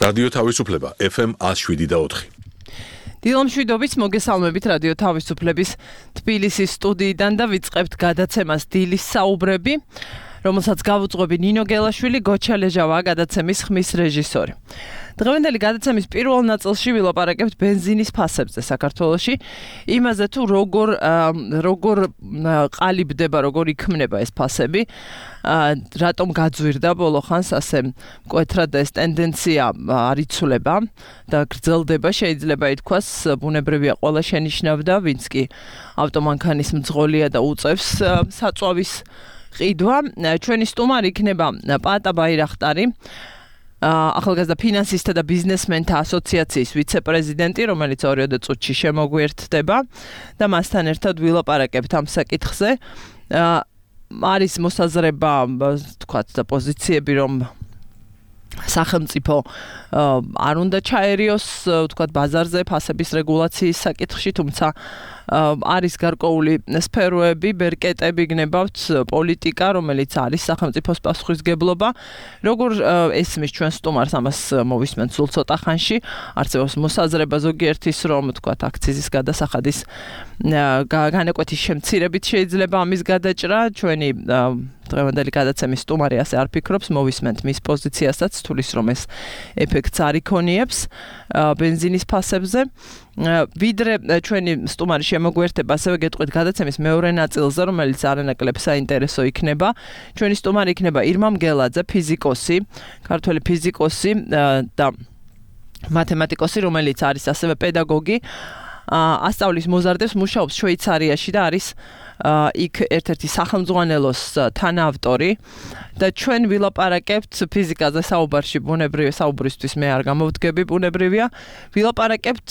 რადიო თავისუფლება FM 107.4. დილომშვიდობით მოგესალმებით რადიო თავისუფლების თბილისის სტუდიიდან და ვიწყებთ გადაცემას დილის საუბრები, რომელსაც გავუძღვები ნინო გელაშვილი, გოჩა ლეჟავა გადაცემის ხმის რეჟისორი. დღევანდელი გადაცემის პირველ ნაწილში ვილაპარაკებთ ბენზინის ფასებზე საქართველოში, იმაზე თუ როგორ ყალიბდება, როგორ იქმნება ეს ფასები, რატომ გაძვირდა ბოლო ხანს ასე მკვეთრად ეს ტენდენცია არ იცვლება და გრძელდება, შეიძლება ითქვას, ბუნებრივია ყველა შენიშნავდა, ვინც კი ავტომანქანის მძღოლია და უწევს საწვავის ყიდვა. ჩვენი სტუმარი იქნება პაატა ბაირახტარი, ახალგაზრდა ფინანსისტთა და ბიზნესმენთა ასოციაციის ვიცე-პრეზიდენტი, რომელიც 2 წუთში შემოგვიერთდება და მასთან ერთად ვილაპარაკებთ ამ საკითხზე. არის მოსაზრება, თქვათ, და პოზიციები, რომ სახელმწიფო არ უნდა ჩაერიოს, თქვათ, ბაზარზე ფასების რეგულაციის საკითხში, თუმცა არის გარკვეული სფეროები, ბერკეტები გნებავთ, პოლიტიკა, რომელიც არის სახელმწიფოს პასუხისმგებლობა. როგორ ესმის ჩვენ სტუმარს, ამას მოვისმენთ სულ ცოტა ხანში. არსებობს მოსაზრება ზოგიერთის, რომ თქვათ, აქციზის გადასახადის განაკვეთის შემცირებით შეიძლება ამის გადაჭრა. ჩვენი დღევანდელი გადაცემის სტუმარი ასე არ ფიქრობს, მოვისმენთ მის პოზიციასაც, თulis რომ ეს ეფექტს არ იქონიებს ბენზინის ფასებზე. ვიდრე ჩვენი სტუმარი შემოგვიერთება, ასევე გეტყვით გადაცემის მეორე ნაწილზე, რომელიც არანაკლებ საინტერესო იქნება. ჩვენი სტუმარი იქნება ირმა მგელაძე, ფიზიკოსი, ქართველი ფიზიკოსი და მათემატიკოსი, რომელიც არის ასევე პედაგოგი. ასწავლის მოზარდებს, მუშაობს შვეიცარიაში და არის იქ ერთ-ერთი სახელმძღვანელოს თანაავტორი და ჩვენ ვილაპარაკებთ ფიზიკაზე საუბარში ბუნებრივია საუბრისთვის მე არ გამოვდგები ბუნებრივია ვილაპარაკებთ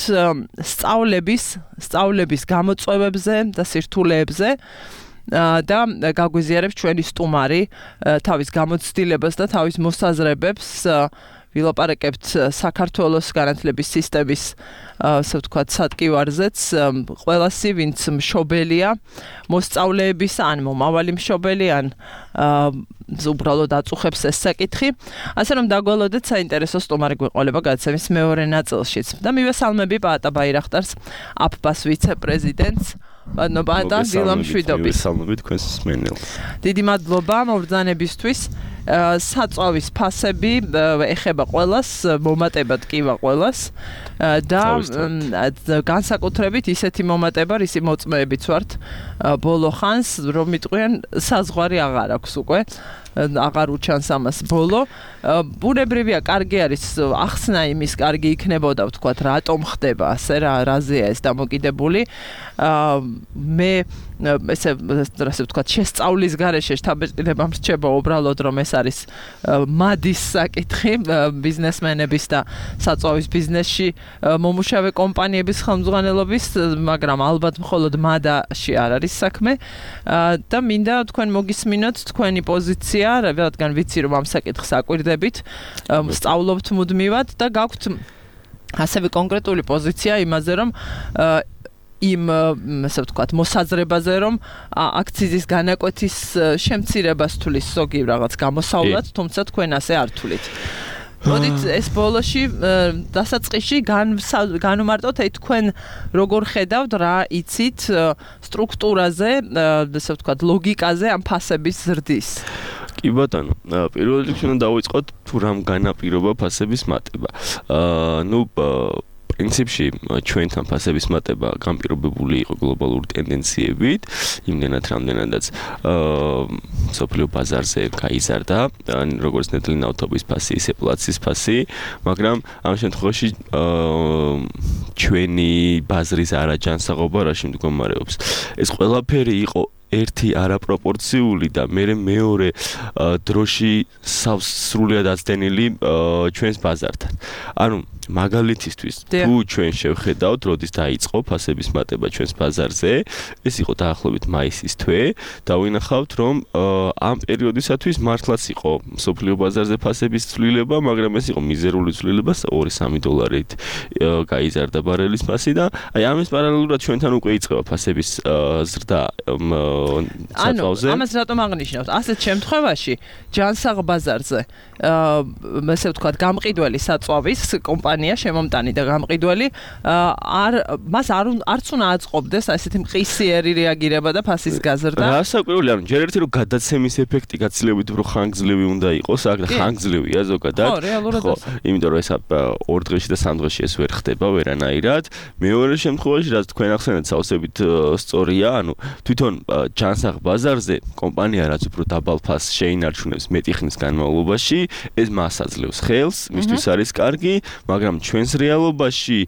სწავლების გამოწვევებზე და სირთულეებზე და გაგვიზიარებს ჩვენი სტუმარი თავის გამოცდილებას და თავის მოსაზრებებს ვილაპარაკებთ საქართველოს განათლების სისტემის ასე ვთქვათ სატკივარზეც ყველასი ვინც მშობელია მოსწავლეების ან მომავალი მშობელი ან უბრალოდ აწუხებს ეს საკითხი ასე რომ დაგვალოდეთ საინტერესო სტუმარი გვეყოლება გადაცემის მეორე ნაწილშიც და მივესალმები პაატა ბაირახტარს აფბას ვიცე-პრეზიდენტს პაატა დილამშვიდობით მივესალმები თქვენს მსმენელს დიდი მადლობა მობრძანებისთვის საწვავის ფასები ეხება ყველას, მომატება ტკივა ყველას და განსაკუთრებით ისეთი მომატება, რისი მოწმეებიც ვართ ბოლო ხანს, რომ მიტყვიან საზღვარი აღარ აქვს უკვე, აღარ უჩანს ამას ბოლო. ბუნებრივია, კარგი არის ახსნა იმის, კარგი იქნებოდა, ვთქვათ, რატომ ხდება ასე, რაზეა ეს დამოკიდებული. მე ესე ვთქვათ, შესწავლის გარეშე შთაბეჭდილება მრჩება უბრალოდ რომ ეს არის მადის საკითხი ბიზნესმენების და საწვავის ბიზნესში მომუშავე კომპანიების ხელმძღვანელობის, მაგრამ ალბათ მხოლოდ მადაში არ არის საქმე და მინდა თქვენ მოგისმინოთ თქვენი პოზიცია, რადგან ვიცი რომ ამ საკითხს აკვირდებით, სწავლობთ მუდმივად და გაქვთ ასევე კონკრეტული პოზიცია იმაზე რომ იმ ასე ვთქვათ მოსაზრებაზე რომ აქციზის განაკვეთის შემცირებას თulis ზოგი რაღაც გამოსავლად, თუმცა თქვენ ასე არ თulit. მოდით ეს ბოლოში დასაწყისში განვმარტოთ თქვენ როგორ ხედავთ რა იცით სტრუქტურაზე, ასე ვთქვათ ლოგიკაზე ამ ფასების ზრდის. კი ბატონო, პირველ რიგში უნდა დავიწყოთ თუ რამ განაპირობა ფასების მატება. პრინციპში ჩვენთან ფასების მატება განპირობებული იყო გლობალური ტენდენციებით, იმდენად რამდენადაც სოფლიო ბაზარზე გაიზარდა, როგორც ნედლი ნავთობის ფასი, ისე პლაცის ფასი, მაგრამ ამ შემთხვევაში ჩვენი ბაზრის არაჯანსაღობა რაში მდგომარეობს. ეს ყველაფერი იყო ერთი არაპროპორციული და მეორე დროში სრულიად აცდენილი ჩვენს ბაზართან. ანუ მაგალითისთვის თუ ჩვენ შევხედავთ, როდის დაიწყო ფასების მატება ჩვენს ბაზარზე, ეს იყო დაახლოებით მაისის თვე და ვინახავთ, რომ ამ პერიოდისათვის მართლაც იყო მსოფლიო ბაზარზე ფასების ცვლილება, მაგრამ ეს იყო მიზერული ცვლილება, 2-3 დოლარით გაიზარდა ბარელის ფასი და აი ამის პარალელურად ჩვენთან უკვე იწყება ფასების ზრდა საწვავზე. ამას რატომ აღნიშნავთ? ასეთ შემთხვევაში ჯანსაღ ბაზარზე ესე ვთქვათ, გამყიდველი საწვავის კომპანია შემომტანი და გამყიდველი მას არც უნდა აწყობდეს ესეთი მყისიერი რეაგირება და ფასის გაზრდა. რასაკვირველია, ანუ ჯერ ერთი რომ გადაცემის ეფექტი გაცილებით უფრო ხანგრძლივი უნდა იყოს, აქ ხანგრძლივია ზოგადად. ხო, იმიტომ რომ ეს 2 დღეში და 3 დღეში ეს ვერ ხდება ვერანაირად. მეორე შემთხვევაში, რაც თქვენ ახსენეთ, საოცრებით სწორია, ანუ თვითონ ჯანსაღ ბაზარზე კომპანია რაც უფრო დაბალ ფასს შეინარჩუნებს მეტი ხნის განმავლობაში, ეს მას აძლევს ხელს, მისთვის არის კარგი, მაგრამ ჩვენს რეალობაში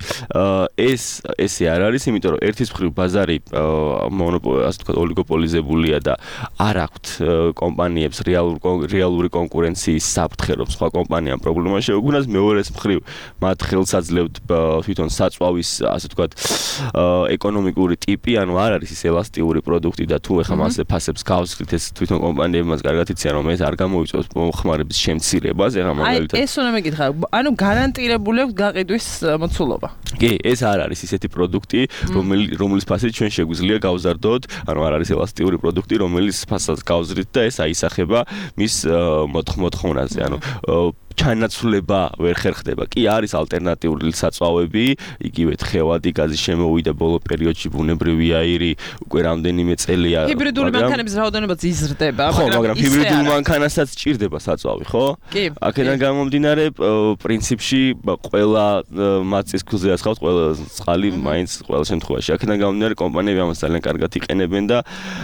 ესე არ არის, იმიტომ რომ ერთის მხრივ ბაზარი ასე ვთქვათ, ოლიგოპოლიზებულია და არ აქვთ კომპანიებს რეალური კონკურენციის საფრთხე, რომ სხვა კომპანიამ პრობლემა შეუქმნას, მეორეს მხრივ მათ ხელს აძლევთ თვითონ საწვავის, ასე ვთქვათ, ეკონომიკური ტიპი, ანუ არ არის ის ელასტიური პროდუქტი და თუ ეხლა მასზე ფასებს გავსხლით, ეს თვითონ კომპანიებმაც კარგად იციან, რომ ეს არ გამოიწვევს მომხმარების შემცირებას, ეხლა მაგალითად. ეს უნდა მეკითხა, ანუ გარანტირებული აქვს გაყიდვის მოცულობა. კი, ეს არ არის ისეთი პროდუქტი, რომლის ფასით ჩვენ შეგვიძლია გავზარდოთ, ანუ არ არის ელასტიური პროდუქტი, რომელიც ფასაც გავზრდით და ეს აისახება მის მოთხოვნაზე, ანუ ჩანაცვლება ვერ ხერხდება. კი არის ალტერნატიული საწვავები, იგივე თხევადი გაზის შემოვიდა ბოლო პერიოდში ბუნებრივი აირი, უკვე რამდენიმე წელია. ჰიბრიდული მანქანების რაოდენობაც იზრდება, მაგრამ ჰიბრიდულ მანქანასაც სჭირდება საწვავი, ხო? აქედან გამომდინარე, პრინციპში ყველა მაწის ქულზე ასხავთ, ყველა წყალი მაინც ყველა შემთხვევაში. აქედან გამომდინარე, კომპანიები ამას ძალიან კარგად იყენებენ და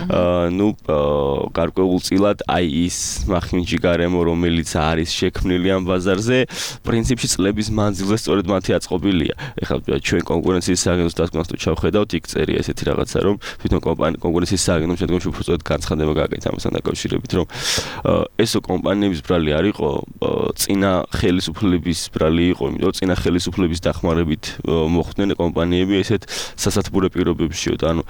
გარკვეულწილად აი ის მახინჯი გარემო, რომელიც არის შექმნილი ამ ბაზარზე, პრინციპში წლების მანძილზე სწორედ მათი აწყობილია. ეხლა ჩვენ კონკურენციის სააგენტოს დასკვნას თუ ჩავხედავთ, იქ წერია ესეთი რაღაცა, რომ თვითონ კონკურენციის სააგენტომ შემდგომში უფრო სწორედ განცხადება გააკეთა ამასთან დაკავშირებით, რომ ესო კომპანიების ბრალი არ იყო, წინა ხელისუფლების ბრალი იყო, იმიტომ რომ წინა ხელისუფლების დახმარებით მოხვდნენ კომპანიები ესეთ სასათბურე პირობებშიო და ანუ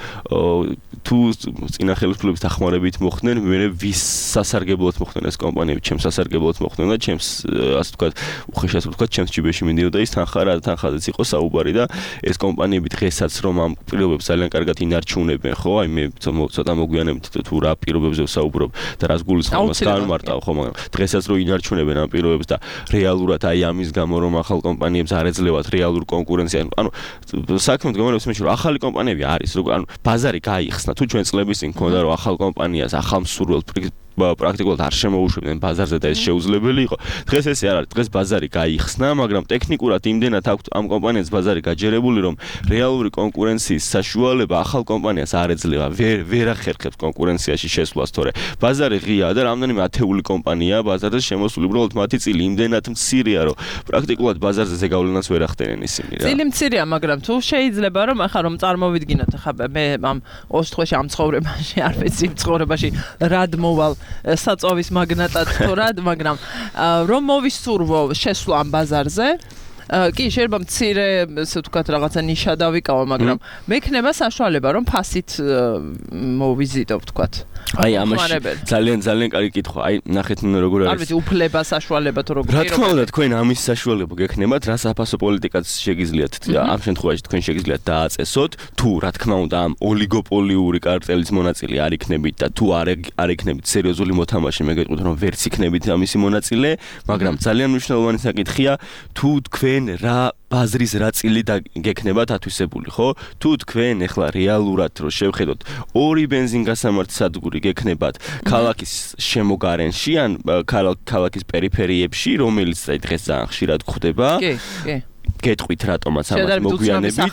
თუ წინა ხელისუფლების დახმარებით მოხვდნენ, მე ვის სასარგებლოდ მოხვდნენ ეს კომპანიები, ჩემს სასარგებლოდ მოხვდნენ და ჩემს ასე ვთქვათ, უხეშად ვთქვათ, ჩემს ჯიბეში მინდოდა ის თანხაზეც იყო საუბარი და ეს კომპანიები დღესაც რომ ამ პირობებს ძალიან კარგად ინარჩუნებენ, ხო? აი მე ცოტა მოგვიანებით თუ რა პირობებზე ვსაუბრობ და რას გულისხმობ მას განმარტავ, ხო, მაგრამ დღესაც რომ ინარჩუნებენ ამ პირობებს და რეალურად აი ამის გამო რომ ახალ კომპანიებს არ ეძლევათ რეალური კონკურენცია, ანუ საქმე მდგომარეობს იმაში, რომ ახალი კომპანიები არის, ანუ ბაზარი გაიხსნა, თუ ჩვენ წლების წინ ქონდა რომ ახალ კომპანიას, ახალ მსურველს პრაქტიკულად არ შემოუშვებდნენ ბაზარზე და ეს შეუძლებელი იყო. დღეს ესე არ არის. დღეს ბაზარი გაიხსნა, მაგრამ ტექნიკურად იმდენად აქვს ამ კომპანიას ბაზარი გაჯერებული, რომ რეალური კონკურენციის საშუალება ახალ კომპანიას არ ეძლევა. ვერ ახერხებს კონკურენციაში შესვლას, თორე ბაზარი ღიაა და რამდენიმე ათეული კომპანიაა ბაზარზე შემოსული. უბრალოდ მათი წილი იმდენად მცირეა, რომ პრაქტიკულად ბაზარზე ზეგავლენას ვერ ახდენენ ისინი რა. წილი მცირეა, მაგრამ თუ შეიძლება რომ ახლა რომ წარმოვიდგინოთ, ახლა მე ამ 20 დღეში ამ ცხოვრებაში არ ვიცი ცხოვრებაში რად მოვალ საწვავის მაგნატად თუ რად, მაგრამ რომ მოვისურვო შესვლა ამ ბაზარზე, კი, შეიძლება მცირე, ესე ვთქვათ, რაღაცა ნიშა დავიკავო, მაგრამ მექნება საშუალება, რომ ფასით მოვიზიტო, ვთქვათ. აი, ამაში ძალიან კარგი კითხვა. აი, ნახეთ როგორ არის. არ ვიცი, უფლება, საშუალება თუ როგორ. რა თქმა უნდა, თქვენ ამის საშუალება გექნებათ, რა საფასო პოლიტიკაც შეგიძლიათ ამ შემთხვევაში თქვენ შეგიძლიათ დააწესოთ, თუ რა თქმა უნდა ამ ოლიგოპოლიური კარტელის მონაწილე არ იქნებით და თუ არ იქნებით სერიოზული მოთამაშე, მე გეტყვით რომ ვერც იქნებით ამისი მონაწილე, მაგრამ ძალიან მნიშვნელოვანი საკითხია, თუ თქვენ რა ბაზრის რა წილი გექნებათ ათვისებული, ხო? თუ თქვენ ეხლა რეალურად რო შევხედოთ, 2 ბენზინგასამართი სადგური გექნებათ ქალაქის შემოგარენში ან ქალაქის პერიფერიებში, რომელიც დღეს ძალიან ხშირად გვხვდება. კი. გეტყვით რატომაც ამას მოგვიანებით.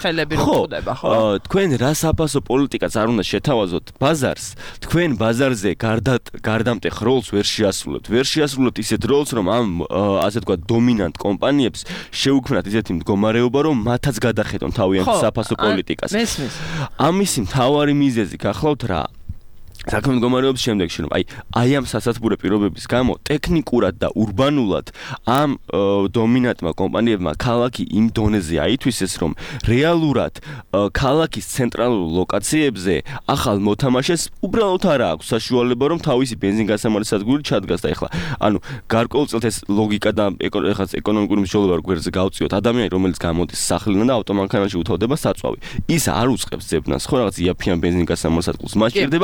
ხო, თქვენ რა საფასო პოლიტიკაც არ უნდა შეთავაზოთ ბაზარს, თქვენ ბაზარზე გარდამტეხ როლს ვერ შეასრულებთ ისეთ როლს, რომ ამ ასე ვთქვათ დომინანტ კომპანიებს შეუქმნათ ისეთი მდგომარეობა, რომ მათაც გადახედონ თავიანთ საფასო პოლიტიკას. ამისი მთავარი მიზეზი გახლავთ რა? საქმე მდგომარეობს შემდეგში, რომ აი ამ სასათბურე პირობების გამო ტექნიკურად და ურბანულად ამ დომინანტმა კომპანიებმა ქალაქი იმ დონეზე აითვისეს, რომ რეალურად ქალაქის ცენტრალურ ლოკაციებზე ახალ მოთამაშეს უბრალოდ არ აქვს საშუალება, რომ თავისი ბენზინგასამართი სადგური ჩადგას და ეხლა ანუ გარკვეულწილად ეს ლოგიკა და ეხლა ეკონომიკური მსჯელობა გვერდზე გავწიოთ. ადამიანი, რომელიც გამოდის სახლიდან და ავტომანქანაში უთავდება საწვავი, ის არ უწყებს ძებნას, ხო, რაღაც იაფიან ბენზინგასამართი სადგურს, მას სჭირდება ახლო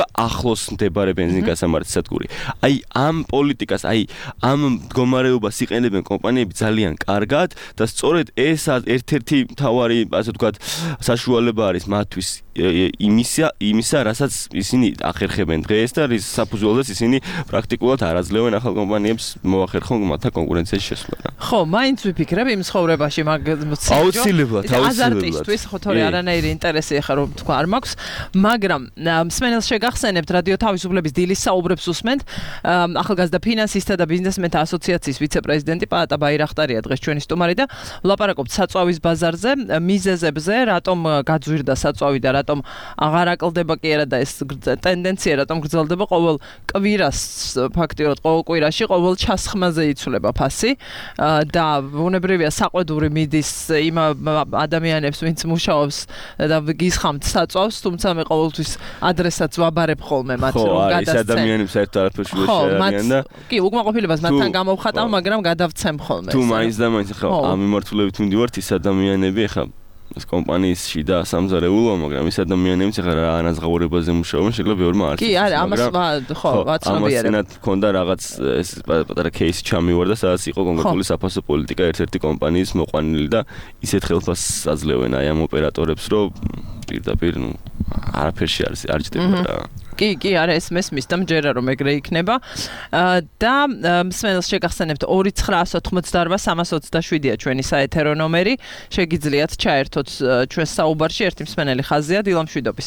ახლოს მდებარე ბენზინგასამართი სადგური. აი ამ პოლიტიკას, აი ამ მდგომარეობას იყენებენ კომპანიები ძალიან კარგად და სწორედ ეს ერთ-ერთი მთავარი, ასე ვთქვათ, საშუალება არის მათთვის იმისა, რასაც ისინი ახერხებენ დღეს და რის საფუძველზეც ისინი პრაქტიკულად არ აძლევენ ახალ კომპანიებს მოახერხონ მათთან კონკურენციაში შესვლა. ხო, მაინც ვიფიქრებ იმ ცხოვრებაში აუცილებლად. აზარტისთვის ხო თორე არანაირი ინტერესი ახლა რომ თქვა არ მაქვს, მაგრამ მსმენელს შეგახსენებთ რადიო თავისუფლების დილის საუბრებს უსმენთ. ახალგაზრდა ფინანსისტთა და ბიზნესმენთა ასოციაციის ვიცე-პრეზიდენტი პაატა ბაირახტარია დღეს ჩვენი სტუმარი და ვლაპარაკობთ საწვავის ბაზარზე, მიზეზებზე, რატომ გაძვირდა საწვავი და რატომ აღარ აკლდება კი არა და ეს ტენდენცია რატომ გრძელდება ყოველ კვირას, ფაქტიურად ყოველ კვირაში ყოველ ჩასხმაზე იცვლება ფასი და ბუნებრივია საყვედური მიდის იმ ადამიანებს, ვინც მუშაობს და გისხამთ საწვავს, თუმცა მე ყოველთვის ადრესაც ვაბარებ ხოლმე მათ რომ გადასცენ. ხო, ეს ადამიანებს საერთოდ არაფერში შეერიან და კი, უკმაყოფილებას მათთან გამოვხატავ, მაგრამ გადავცემ ხოლმე. თუ მაინც და მაინც ახლა ამ მიმართულებით მივდივართ, ის ადამიანები ახლა ეს კომპანიისში და სამზარეულო, მაგრამ ის ადამიანებიც ახლა რა ანაზღაურებაზე მუშაობენ, შეიძლება ბევრმა არ კი, არა, ამას ხო, ვაცნობიერებ. ამას მქონდა რაღაც ეს პატარა кейსი ჩამივარდა, სადაც იყო კონკრეტული საფასო პოლიტიკა ერთ-ერთი კომპანიის მოყვანილი და ისეთ ხელფასს აძლევენ აი ამ ოპერატორებს, რომ პირდაპირ არაფერში არ ჭდება რა. კი, არა, ეს მესმის და მჯერა რომ ეგრე იქნება. და მსმენელს შეგახსენებთ 2988327-ია ჩვენი საეთერო ნომერი. შეგიძლიათ ჩაერთოთ ჩვენს საუბარში, ერთი მსმენელი ხაზია დილამშვიდობის.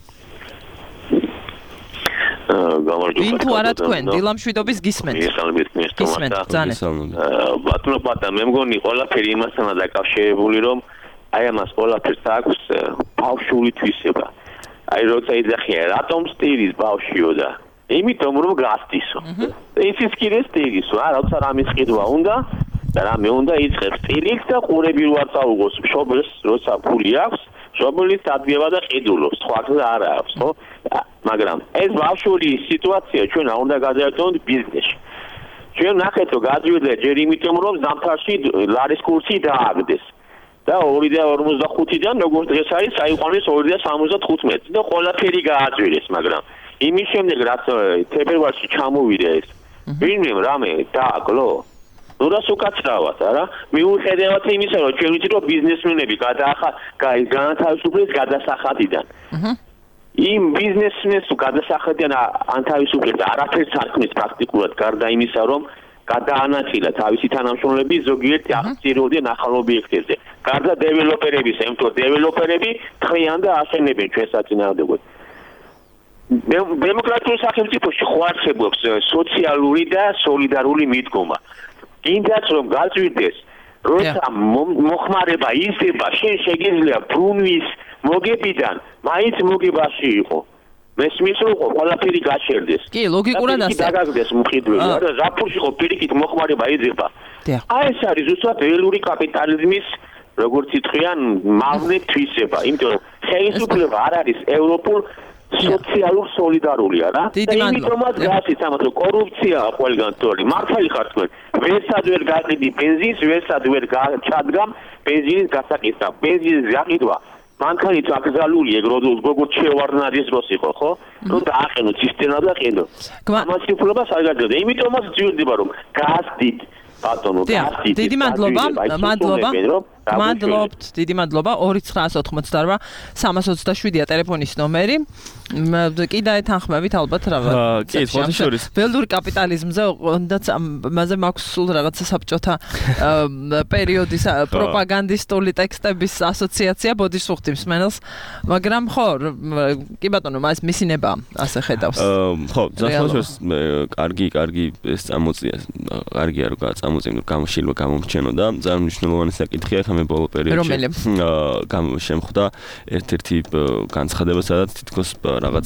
ვინ თუ არა თქვენ, დილამშვიდობის გისმენთ. გისმენთ, ბატონო პატა, მე მგონი ყველაფერი იმასთანაა დაკავშირებული, რომ აი ამას ყველაფერს აქვს ბავშვული თვისება. აი როცა იძახიან რატომ სტილის ბავშვიო და იმიტომ რომ გასტისო. ისიც კიდე სტილისო, როცა რამის ყიდვა უნდა და რამე უნდა იწყებს სტილით და ყურები რო არ წაუღოს მშობელს, როცა ფული აქვს, მშობელის ადგება და ყიდულობს, სხვა გზა არ აქვს, ხო? მაგრამ ეს ბავშვური სიტუაცია ჩვენ არ უნდა გადაერთოთ ბიზნესში. ჩვენ ნახეთ რომ გაძვირდა ჯერ იმიტომ რომ ზამთარში ლარის კურსი დააგდეს. და 2.45-დან როგორც დღეს არის, აიყვანეს 2.75 და ყველაფერი გააძვირეს, მაგრამ იმის შემდეგ რაც თებერვალში ჩამოვიდა ეს, ვინმე რამე დააკლო? ნუ რა უკაცრავად, არა? მიუხედავად იმისა, რომ ჩვენ ვიცით, რომ ბიზნესმენები განათავისუფლეს გადასახადიდან. იმ ბიზნესმენს გადასახადიდან ანთავისუფლებს არაფერს არ ქმნის პრაქტიკულად, გარდა იმისა, რომ გადაანაწილა თავისი თანამშრომლები ზოგიერთი აღწირულიდან ახალ ობიექტებზე. გარდა დეველოპერების, ემთო დეველოპერები თხიან და აშენებენ ჩვენ საწინააღმდეგოდ. დემოკრატიულ სახელმწიფოში ხო არსებობს სოციალური და სოლიდარული მიდგომა. კიდაც რომ გაძვირდეს, როცა მოხმარება იზრდება, შენ შეგიძლია ბრუნვის მოგებიდან მაინც მოგებაში იყო. მესმის რომ ყველაფერი გაჩერდეს. კი, ლოგიკურად ასე. დაგაგდეს მყიდველი, არა, ზაფხულში ხო პირიქით მოხმარება იზრდება. აი ეს არის ზუსტად ველური კაპიტალიზმის როგორც იტყვიან, მაღლე თვისება, იმიტომ რომ ხელისუფლება არ არის ევროპულ სოციალურ სოლიდარულია რა. იმიტომაც გასიც ამათ რომ კორუფცია ყველგან თორე მართალი ხარ თქვენ. ვერსად ვერ გაყიდი ბენზინს, ვერსად ვერ ჩადგამ ბენზინის გასაკეთება. ბენზინის გაყიდვა მანქანით აკრძალული ეგ როგორც შევარდნადის დროს იყო, ხო? რომ დააყენო ცისტერნა და ყიდო. ამას უფლებას არ გაძლევდა. იმიტომაც ძვირდება რომ გასდით ბატონო, გასდით. დიდი მადლობა. მადლობთ, დიდი მადლობა. 2988327-ია ტელეფონის ნომერი. კი დაეთანხმებით ალბათ რაღაც. კი, ხოთი შორის. ველური კაპიტალიზმზე უნდაც ამაზე მაქვს სულ რაღაცა საბჭოთა პერიოდის პროპაგანდისტული ტექსტების ასოციაცია ბოდიშ სუხთი მსმენელს, მაგრამ ხო, კი ბატონო, მას მისინება ასე ხედავს. ხო, ზოგადად კარგი ეს წამოწია, კარგია რომ წამოწინო გამშილვა გამომჩენო და ძალიან მნიშვნელოვანი საკითხია ხა მე ბოლო პერიოდში შემხვდა ერთ-ერთი განცხადება, სადაც თითქოს რაღაც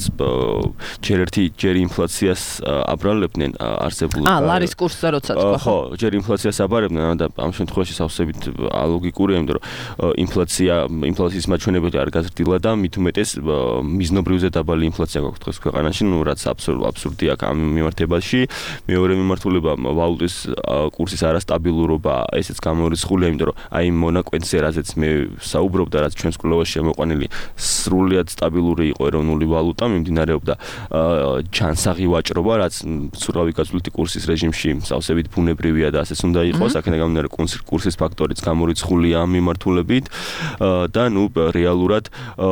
ჯერ ინფლაციას აბრალებდნენ არსებულ ლარის კურსზე როცა თქვა ხო ჯერ ინფლაციას აბარებდნენ და ამ შემთხვევაში სავსებით ალოგიკურია, იმიტომ რომ ინფლაციის მაჩვენებელი არ გაზრდილა და მით უმეტეს მიზნობრივზე დაბალი ინფლაცია გვაქვს დღეს ქვეყანაში, ნუ რაც აბსურდია ამ მიმართებაში. მეორე მიმართულება ვალუტის კურსის არასტაბილურობა, ესეც გამორიცხულია, იმიტომ რომ აი მონაკვეთზე, რაზეც მე საუბრობ და რაც ჩვენს კვლევაში მოყვანილი სრულიად სტაბილური იყო ეროვნული ვალუტა, მიმდინარეობდა ჯანსაღი ვაჭრობა, რაც სურავი გაზვლითი კურსის რეჟიმში სავსებით ბუნებრივია და ასეც უნდა იყოს, აქედან გამომდინარე კურსის ფაქტორიც გამორიცხულია ამ მიმართულებით და რეალურად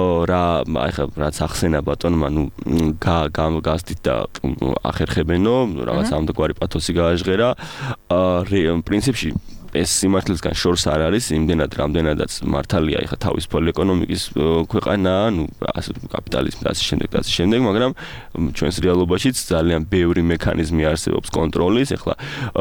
რაც ახსენა ბატონმა, გასდით და ახერხებენო, რაღაც ამდაგვარი პათოსი გააჟღერა, პრინციპში ეს სიმართლისგან შორს არ არის, იმდენად რამდენადაც მართალია ეხა თავისუფალი ეკონომიკის ქვეყანაა, კაპიტალიზმი და ასე შემდეგ, მაგრამ ჩვენს რეალობაშიც ძალიან ბევრი მექანიზმი არსებობს კონტროლის, ეხლა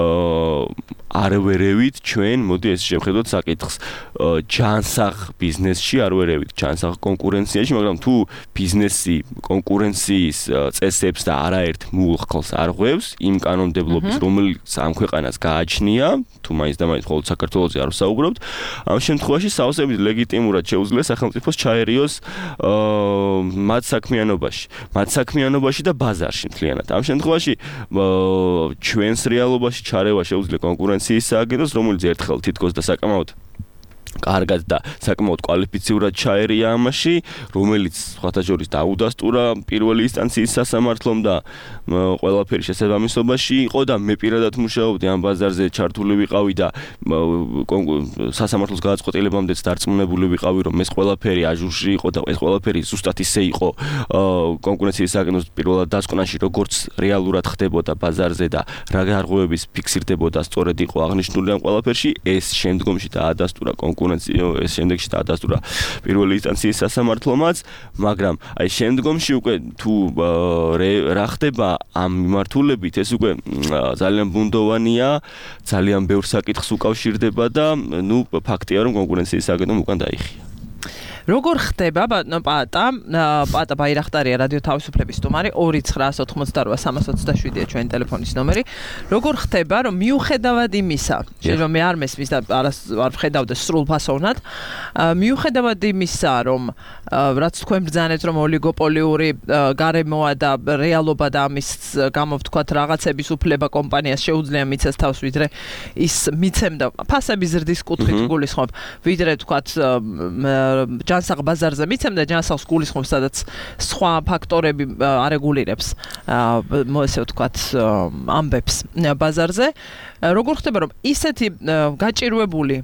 არ ვერევით ჩვენ, მოდი ეს შევხედოთ საკითხს, ჯანსაღ ბიზნესში არ ვერევით, ჯანსაღ კონკურენციაში, მაგრამ თუ ბიზნესი კონკურენციის წესებს და არაერთ მუხლს არ ღვევს იმ კანონმდებლობის, რომელიც ამ ქვეყანას გააჩნია, თუ მაინც და მაინც მხოლოდ საქართველოზე არ ვსაუბრობთ, ამ შემთხვევაში სავსებით ლეგიტიმურად შეუძლია სახელმწიფოს ჩაერიოს მათ საქმიანობაში და ბაზარში მთლიანად. ამ შემთხვევაში ჩვენს რეალობაში ჩარევა შეუძლია კონკურენციის სააგენტოს, რომელიც ერთხელ თითქოს და საკამაოდ კარგად და საკმაოდ კვალიფიციურად ჩაერია ამაში, რომელიც სხვათა შორის დაუდასტურა პირველი ინსტანციის სასამართლომ და ყველაფერი შესაბამისობაში იყო და მე პირადად მუშაობდი ამ ბაზარზე, ჩართული ვიყავი და სასამართლოს გადაწყვეტილებამდეც დარწმუნებული ვიყავი, რომ ეს ყველაფერი აჟურში იყო და ეს ყველაფერი ზუსტად ისე იყო კონკურენციის სააგენტოს პირველად დასკვნაში, როგორც რეალურად ხდებოდა ბაზარზე და რა გარღვევების ფიქსირდებოდა, სწორედ იყო აღნიშნული ამ ყველაფერში, ეს შემდგომში დაადასტურა ეს შემდეგში დაადასტურა პირველი ინსტანციის სასამართლომაც, მაგრამ აი შემდგომში უკვე თუ რა ხდება ამ მიმართულებით, ეს უკვე ძალიან ბუნდოვანია, ძალიან ბევრ საკითხს უკავშირდება და ფაქტია, რომ კონკურენციის სააგენტომ უკან დაიხია. როგორ ხდება პატა ბაირახტარია რადიო თავისუფლების სტუმარი 2988327-ია ჩვენი ტელეფონის ნომერი. როგორ ხდება, რომ მიუხედავად იმისა, შეიძლება მე არ მესმის და არ ვხედავდა სრულფასოვნად, მიუხედავად იმისა, რომ რაც თქვენ ბრძანეთ, რომ ოლიგოპოლიური გარემოა და რეალობა და ამის გამო ვთქვათ რაღაცების უფლება კომპანიას შეუძლია მიცეს თავს, ვიდრე ის მიცემდა ფასების ზრდის კუთხით გულისხმობ, ვიდრე ვთქვათ ჯანსაღ ბაზარზე მიცემდა ჯანსაღს გულისხმობს, სადაც სხვა ფაქტორები არეგულირებს, ესე ვთქვათ, ამბებს ბაზარზე. როგორ ხდება, რომ ისეთ გაჭირვებულ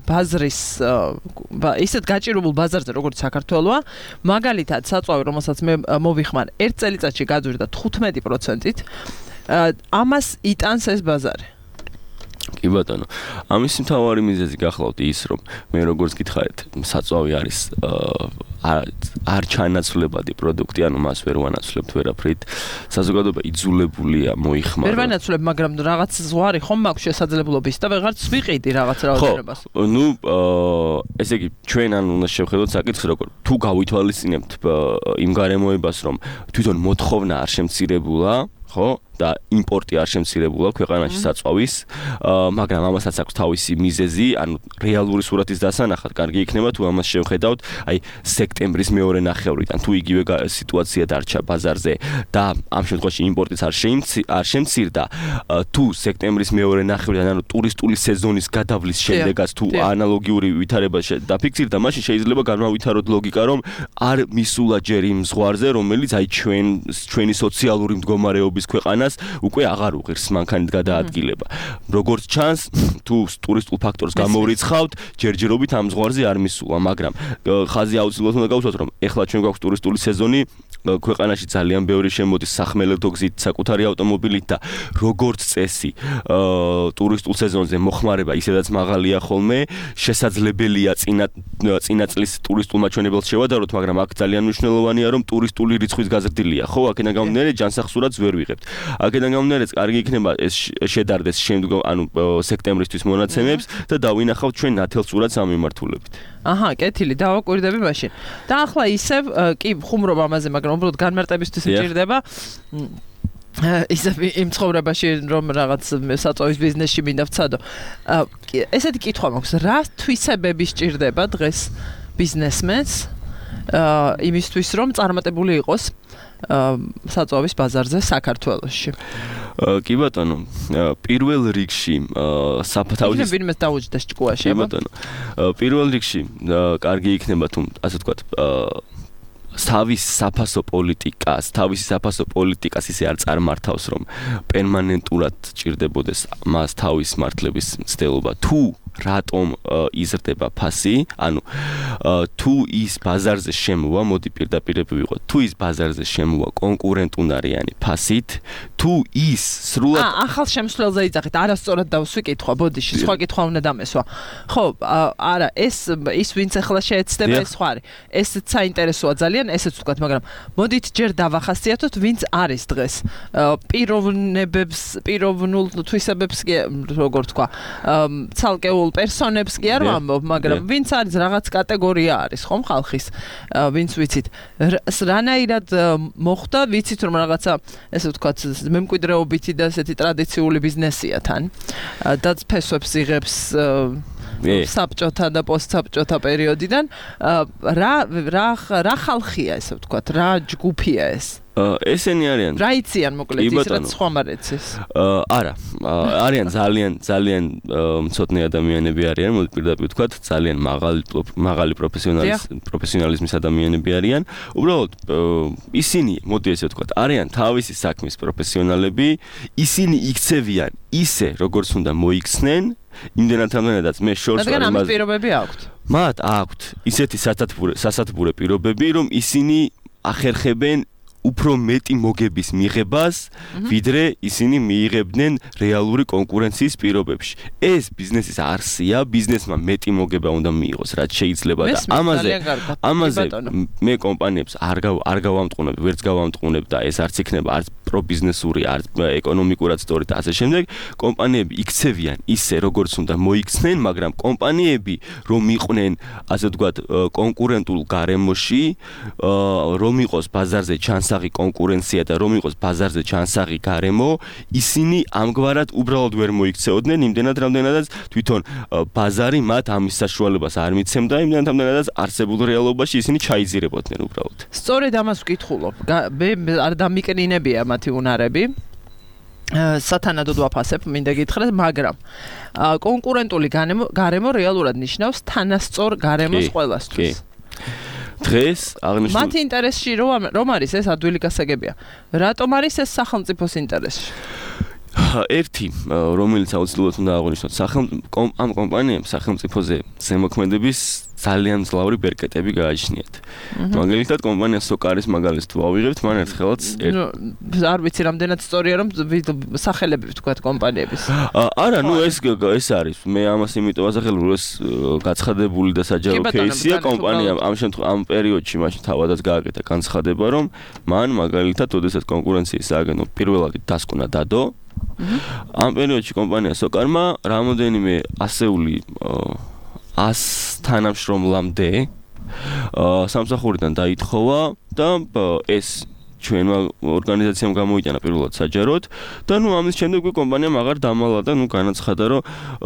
ბაზარზე, როგორც საქართველოა, მაგალითად, საწვავი, რომელსაც მე მოვიხმარ, ერთ წელიწადში გაძვირდა 15%-ით, ამას იტანს ეს ბაზარი. კი ბატონო, ამის მთავარი მიზეზი გახლავთ ის, რომ მე როგორც გითხარით, საწვავი არის არ ჩანაცვლებადი პროდუქტი, ანუ მას ვერ ვანაცვლებთ ვერაფრით. საზოგადოება იძულებულია მოიხმარო. ვერ ვანაცვლებ, მაგრამ რაღაც ზღვარი ხომ მაქვს შესაძლებლობის და ვეღარც ვიყიდი რაღაც რაოდენობას. ესე იგი, ჩვენ უნდა შევხედოთ საკითხს, როგორ თუ გავითვალისწინებთ იმ გარემოებას, რომ თვითონ მოთხოვნა არ შემცირებულა, ხო? და იმპორტი არ შემცირებულა ქვეყანაში საწვავის, მაგრამ ამასაც აქვს თავისი მიზეზი, ანუ რეალური სურათის დასანახად კარგი იქნება თუ ამას შევხედავთ, აი სექტემბრის მეორე ნახევრიდან, თუ იგივე სიტუაცია დარჩა ბაზარზე და ამ შემთხვევაში იმპორტიც არ შემცირდა, თუ სექტემბრის მეორე ნახევრიდან, ანუ ტურისტული სეზონის გადავლის შემდეგაც თუ ანალოგიური ვითარება დაფიქსირდა, მაშინ შეიძლება განმავითაროთ ლოგიკა, რომ არ მისულა ჯერ იმ ზღვარზე, რომელიც აი ჩვენი სოციალური მდგომარეობის ქვეყანა უკვე აღარ უღირს მანქანით გადაადგილება. როგორც ჩანს, თუ ტურისტულ ფაქტორს გამოვრიცხავთ, ჯერჯერობით ამ ზღვარზე არ მისულა, მაგრამ ხაზი აუცილებლად უნდა გავუსვათ, რომ ეხლა ჩვენ გვაქვს ტურისტული სეზონი, ქვეყანაში ძალიან ბევრი შემოდის სახმელეთო გზით, საკუთარი ავტომობილით და როგორც წესი, ტურისტულ სეზონზე მოხმარება ისედაც მაღალია ხოლმე, შესაძლებელია წინა წლის ტურისტულ მაჩვენებელს შევადაროთ, მაგრამ აქ ძალიან მნიშვნელოვანია, რომ ტურისტული რიცხვის გაზრდილია, ხო, აქედან გამომდინარე ჯანსაღ სურათს ვერ ვიღებთ. აქედან გამომდინარე კარგი იქნება ეს შედარდეს შემდგომ, ანუ სექტემბრისთვის მონაცემებს და დავინახავთ ჩვენ ნათელ სურათს ამ მიმართულებით. აჰა, კეთილი, დავაკვირდები მაშინ. და ახლა ისევ კი ხუმრობ ამაზე, მაგრამ უბრალოდ განმარტებისთვის მჭირდება. ისევ იმ ცხოვრებაში, რომ რაღაც საწვავის ბიზნესში მინდა ვცადო. ესეთი კითხვა მაქვს, რა თვისებები სჭირდება დღეს ბიზნესმენს იმისთვის, რომ წარმატებული იყოს საწვავის ბაზარზე საქართველოში? კი ბატონო, პირველ რიგში საფათავის ვინმე დაუჯდა ჭკუაში, კი ბატონო. პირველ რიგში კარგი იქნება თუ ასე ვთქვათ, თავის საფასო პოლიტიკას ისე არ წარმართავს, რომ პერმანენტულად ჭირდებოდეს მას თავის მართლების მცდელობა. თუ რატომ იზრდება ფასი, ანუ თუ ის ბაზარზე შემოვა, მოდი პირდაპირ ვიყოთ, თუ ის ბაზარზე შემოვა კონკურენტუნარიანი ფასით, თუ ის სრულად ახალ შემსვლელზე იძახით, არასწორად დავსვი კითხვა, ბოდიში, სხვა კითხვა უნდა დამესვა. ხო, არა, ის ვინც ახლა შეეცდება ეს სხვა არის. ესეც საინტერესოა ძალიან, ესეც ვთქვათ, მაგრამ მოდით ჯერ დავახასიათოთ, ვინც არის დღეს. პიროვნულ თვისებებს კი როგორ თქვა, ცალკეულ პერსონებს კი არ ვამბობ, მაგრამ ვინც არის რაღაც კატეგორია არის, ხომ ხალხის, ვინც ვიცით. რანაირად მოხდა, ვიცით რომ რაღაცა, ესე ვთქვათ, მემკვიდრეობითი და ესეთი ტრადიციული ბიზნესია თან. და ფესვებს იღებს საბჭოთა და პოსტსაბჭოთა პერიოდიდან. რა ხალხია, ესე ვთქვათ, რა ჯგუფია ეს? ესენი არიან. რა იციან მოკლედ ის რაც სხვა მარეცის? არა, არიან ძალიან მცოდნე ადამიანები არიან, მოდი პირდაპირ ვთქვათ, ძალიან მაღალი პროფესიონალიზმის ადამიანები არიან. უბრალოდ ისინი, მოდი ესე ვთქვათ, არიან თავისი საქმის პროფესიონალები, ისინი იქცევიან ისე, როგორც უნდა მოიქცნენ. იმდენად რამდენადაც მე შორს რადგან ამის პირობები აქვთ. მათ აქვთ ისეთი სასათბურე პირობები, რომ ისინი ახერხებენ უფრო მეტი მოგების მიღებას, ვიდრე ისინი მიიღებდნენ რეალური კონკურენციის პირობებში. ეს ბიზნესის არსია, ბიზნესმა მეტი მოგება უნდა მიიღოს, რაც შეიძლება და ამაზე მე კომპანიებს არ გავამტყუნებ, ვერც გავამტყუნებ და ეს არც იქნება არც პრობიზნესური, არც ეკონომიკურად სწორი და ასე შემდეგ. კომპანიები იქცევიან ისე, როგორც უნდა მოიქცნენ, მაგრამ კომპანიები რომ იყვნენ, ასე ვთქვათ, კონკურენტულ გარემოში, რომ იყოს ბაზარზე ჩანსაღი კონკურენცია და რომ იყოს ბაზარზე ჩანსაღი გარემო, ისინი ამგვარად უბრალოდ ვერ მოიქცეოდნენ, იმდენად რამდენადაც თვითონ ბაზარი მათ ამის საშუალებას არ მიცემდა, იმდენად რამდენადაც არსებულ რეალობაში ისინი ჩაიძირებოდნენ უბრალოდ. სწორედ ამას ვკითხულობ. მე არ დამიკნინებია მათი უნარები. სათანადოდ ვაფასებ, მინდა გითხრათ, მაგრამ კონკურენტული გარემო რეალურად ნიშნავს თანასწორ გარემოს ყველასთვის. დღეს აღნიშნულ მათი ინტერესში რომ არის ეს ადვილი გასაგებია. რატომ არის ეს სახელმწიფოს ინტერესში? ერთი, რომელიც აუცილებლად უნდა აღვნიშნოთ, ამ კომპანიებს სახელმწიფოზე ზემოქმედების ძალიან მძლავრი ბერკეტები გააჩნიათ. მაგალითად, კომპანია სოკარის მაგალითს თუ ავიღებთ, მან ერთხელაც არ ვიცი რამდენად სწორია რომ სახელები ვთქვათ კომპანიების. არა, ეს არის. მე ამას იმიტომ ასახელებ, რომ ეს გაცხადებული და საჯარო кейსია კომპანია ამ პერიოდში მაშინ თავადაც გააკეთა განცხადება, რომ მან მაგალითად, ოდესაც კონკურენციის სააგენტო პირველად დასკვნა დადო, ამ პერიოდში კომპანია სოკარმა რამოდენიმე ასეული 100 თანამშრომლამდე სამსახურიდან დაითხოვა და ეს ჩვენმა ორგანიზაციამ გამოიტანა პირველად საჯაროდ და ამის შემდეგ კომპანიამ აღარ დამალა და განაცხადა, რომ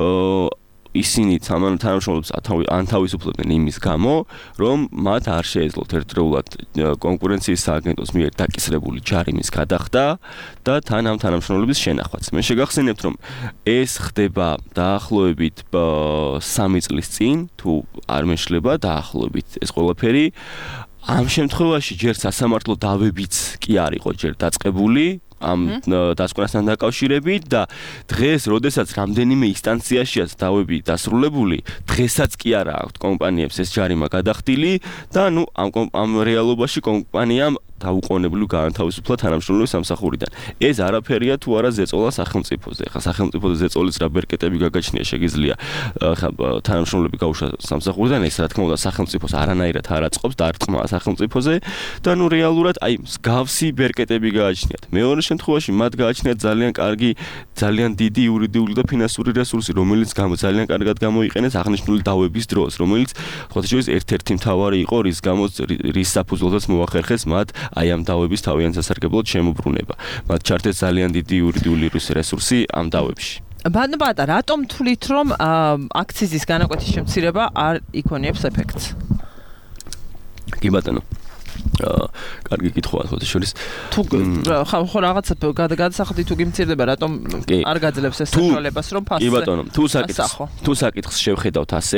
ისინი თანამშრომლებს ანთავისუფლებდნენ იმის გამო, რომ მათ არ შეეძლოთ ერთდროულად კონკურენციის სააგენტოს მიერ დაკისრებული ჯარიმის გადახდა და თან ამ თანამშრომლების შენახვაც. მე შეგახსენებთ, რომ ეს ხდება დაახლოებით 3 წლის წინ, თუ არ მეშლება, დაახლოებით ეს ყველაფერი. ამ შემთხვევაში ჯერ სასამართლო დავებიც კი არ იყო ჯერ დაწყებული ამ დასკვნასთან დაკავშირებით და დღეს, როდესაც რამდენიმე ინსტანციაშია დავები დასრულებული, დღესაც კი არა აქვს კომპანიებს ეს ჯარიმა გადახდილი და ამ რეალობაში კომპანიამ დაუყოვნებლივ გაანთავისუფლა თანამშრომლების სამსახურიდან. ეს არაფერია თუ არა ზეწოლა სახელმწიფოზე. ხა სახელმწიფოზე ზეწოლის რა ბერკეტები გაგაჩნია შეგიძლია ხა თანამშრომლები გაუშვა სამსახურიდან, ეს რა თქმა უნდა სახელმწიფოს არანაირად არ აწყობს დარტყმა სახელმწიფოზე და რეალურად აი მსგავსი ბერკეტები გააჩნიათ. მეორე შემთხვევაში მათ გააჩნიათ ძალიან კარგი, ძალიან დიდი იურიდიული და ფინანსური რესურსი, რომელიც ძალიან კარგად გამოიყენეს აღნიშნული დავების დროს, რომელიც ხოთა შეიძლება ერთ-ერთი მთავარი იყო, რის საფუძველზეც მოახერხეს მათ აი ამ დავების თავიანთ სასარგებლოდ შემოbrunება. მათ ჩართეს ძალიან დიდი იურიდიული რესურსი ამ დავებში. ბატონო, რატომ თვლით, რომ აქციზის განაკვეთის შემცირება არ იქონიებს ეფექტს? კი ბატონო. კარგი კითხვაა ხოთა შორის. თუ ხო რაღაცა გადასახადი თუ გიმცირდება, რატომ არ გაძლევს ეს საშუალებას, რომ ფასზე? კი ბატონო, თუ საკითხს შევხედავთ ასე,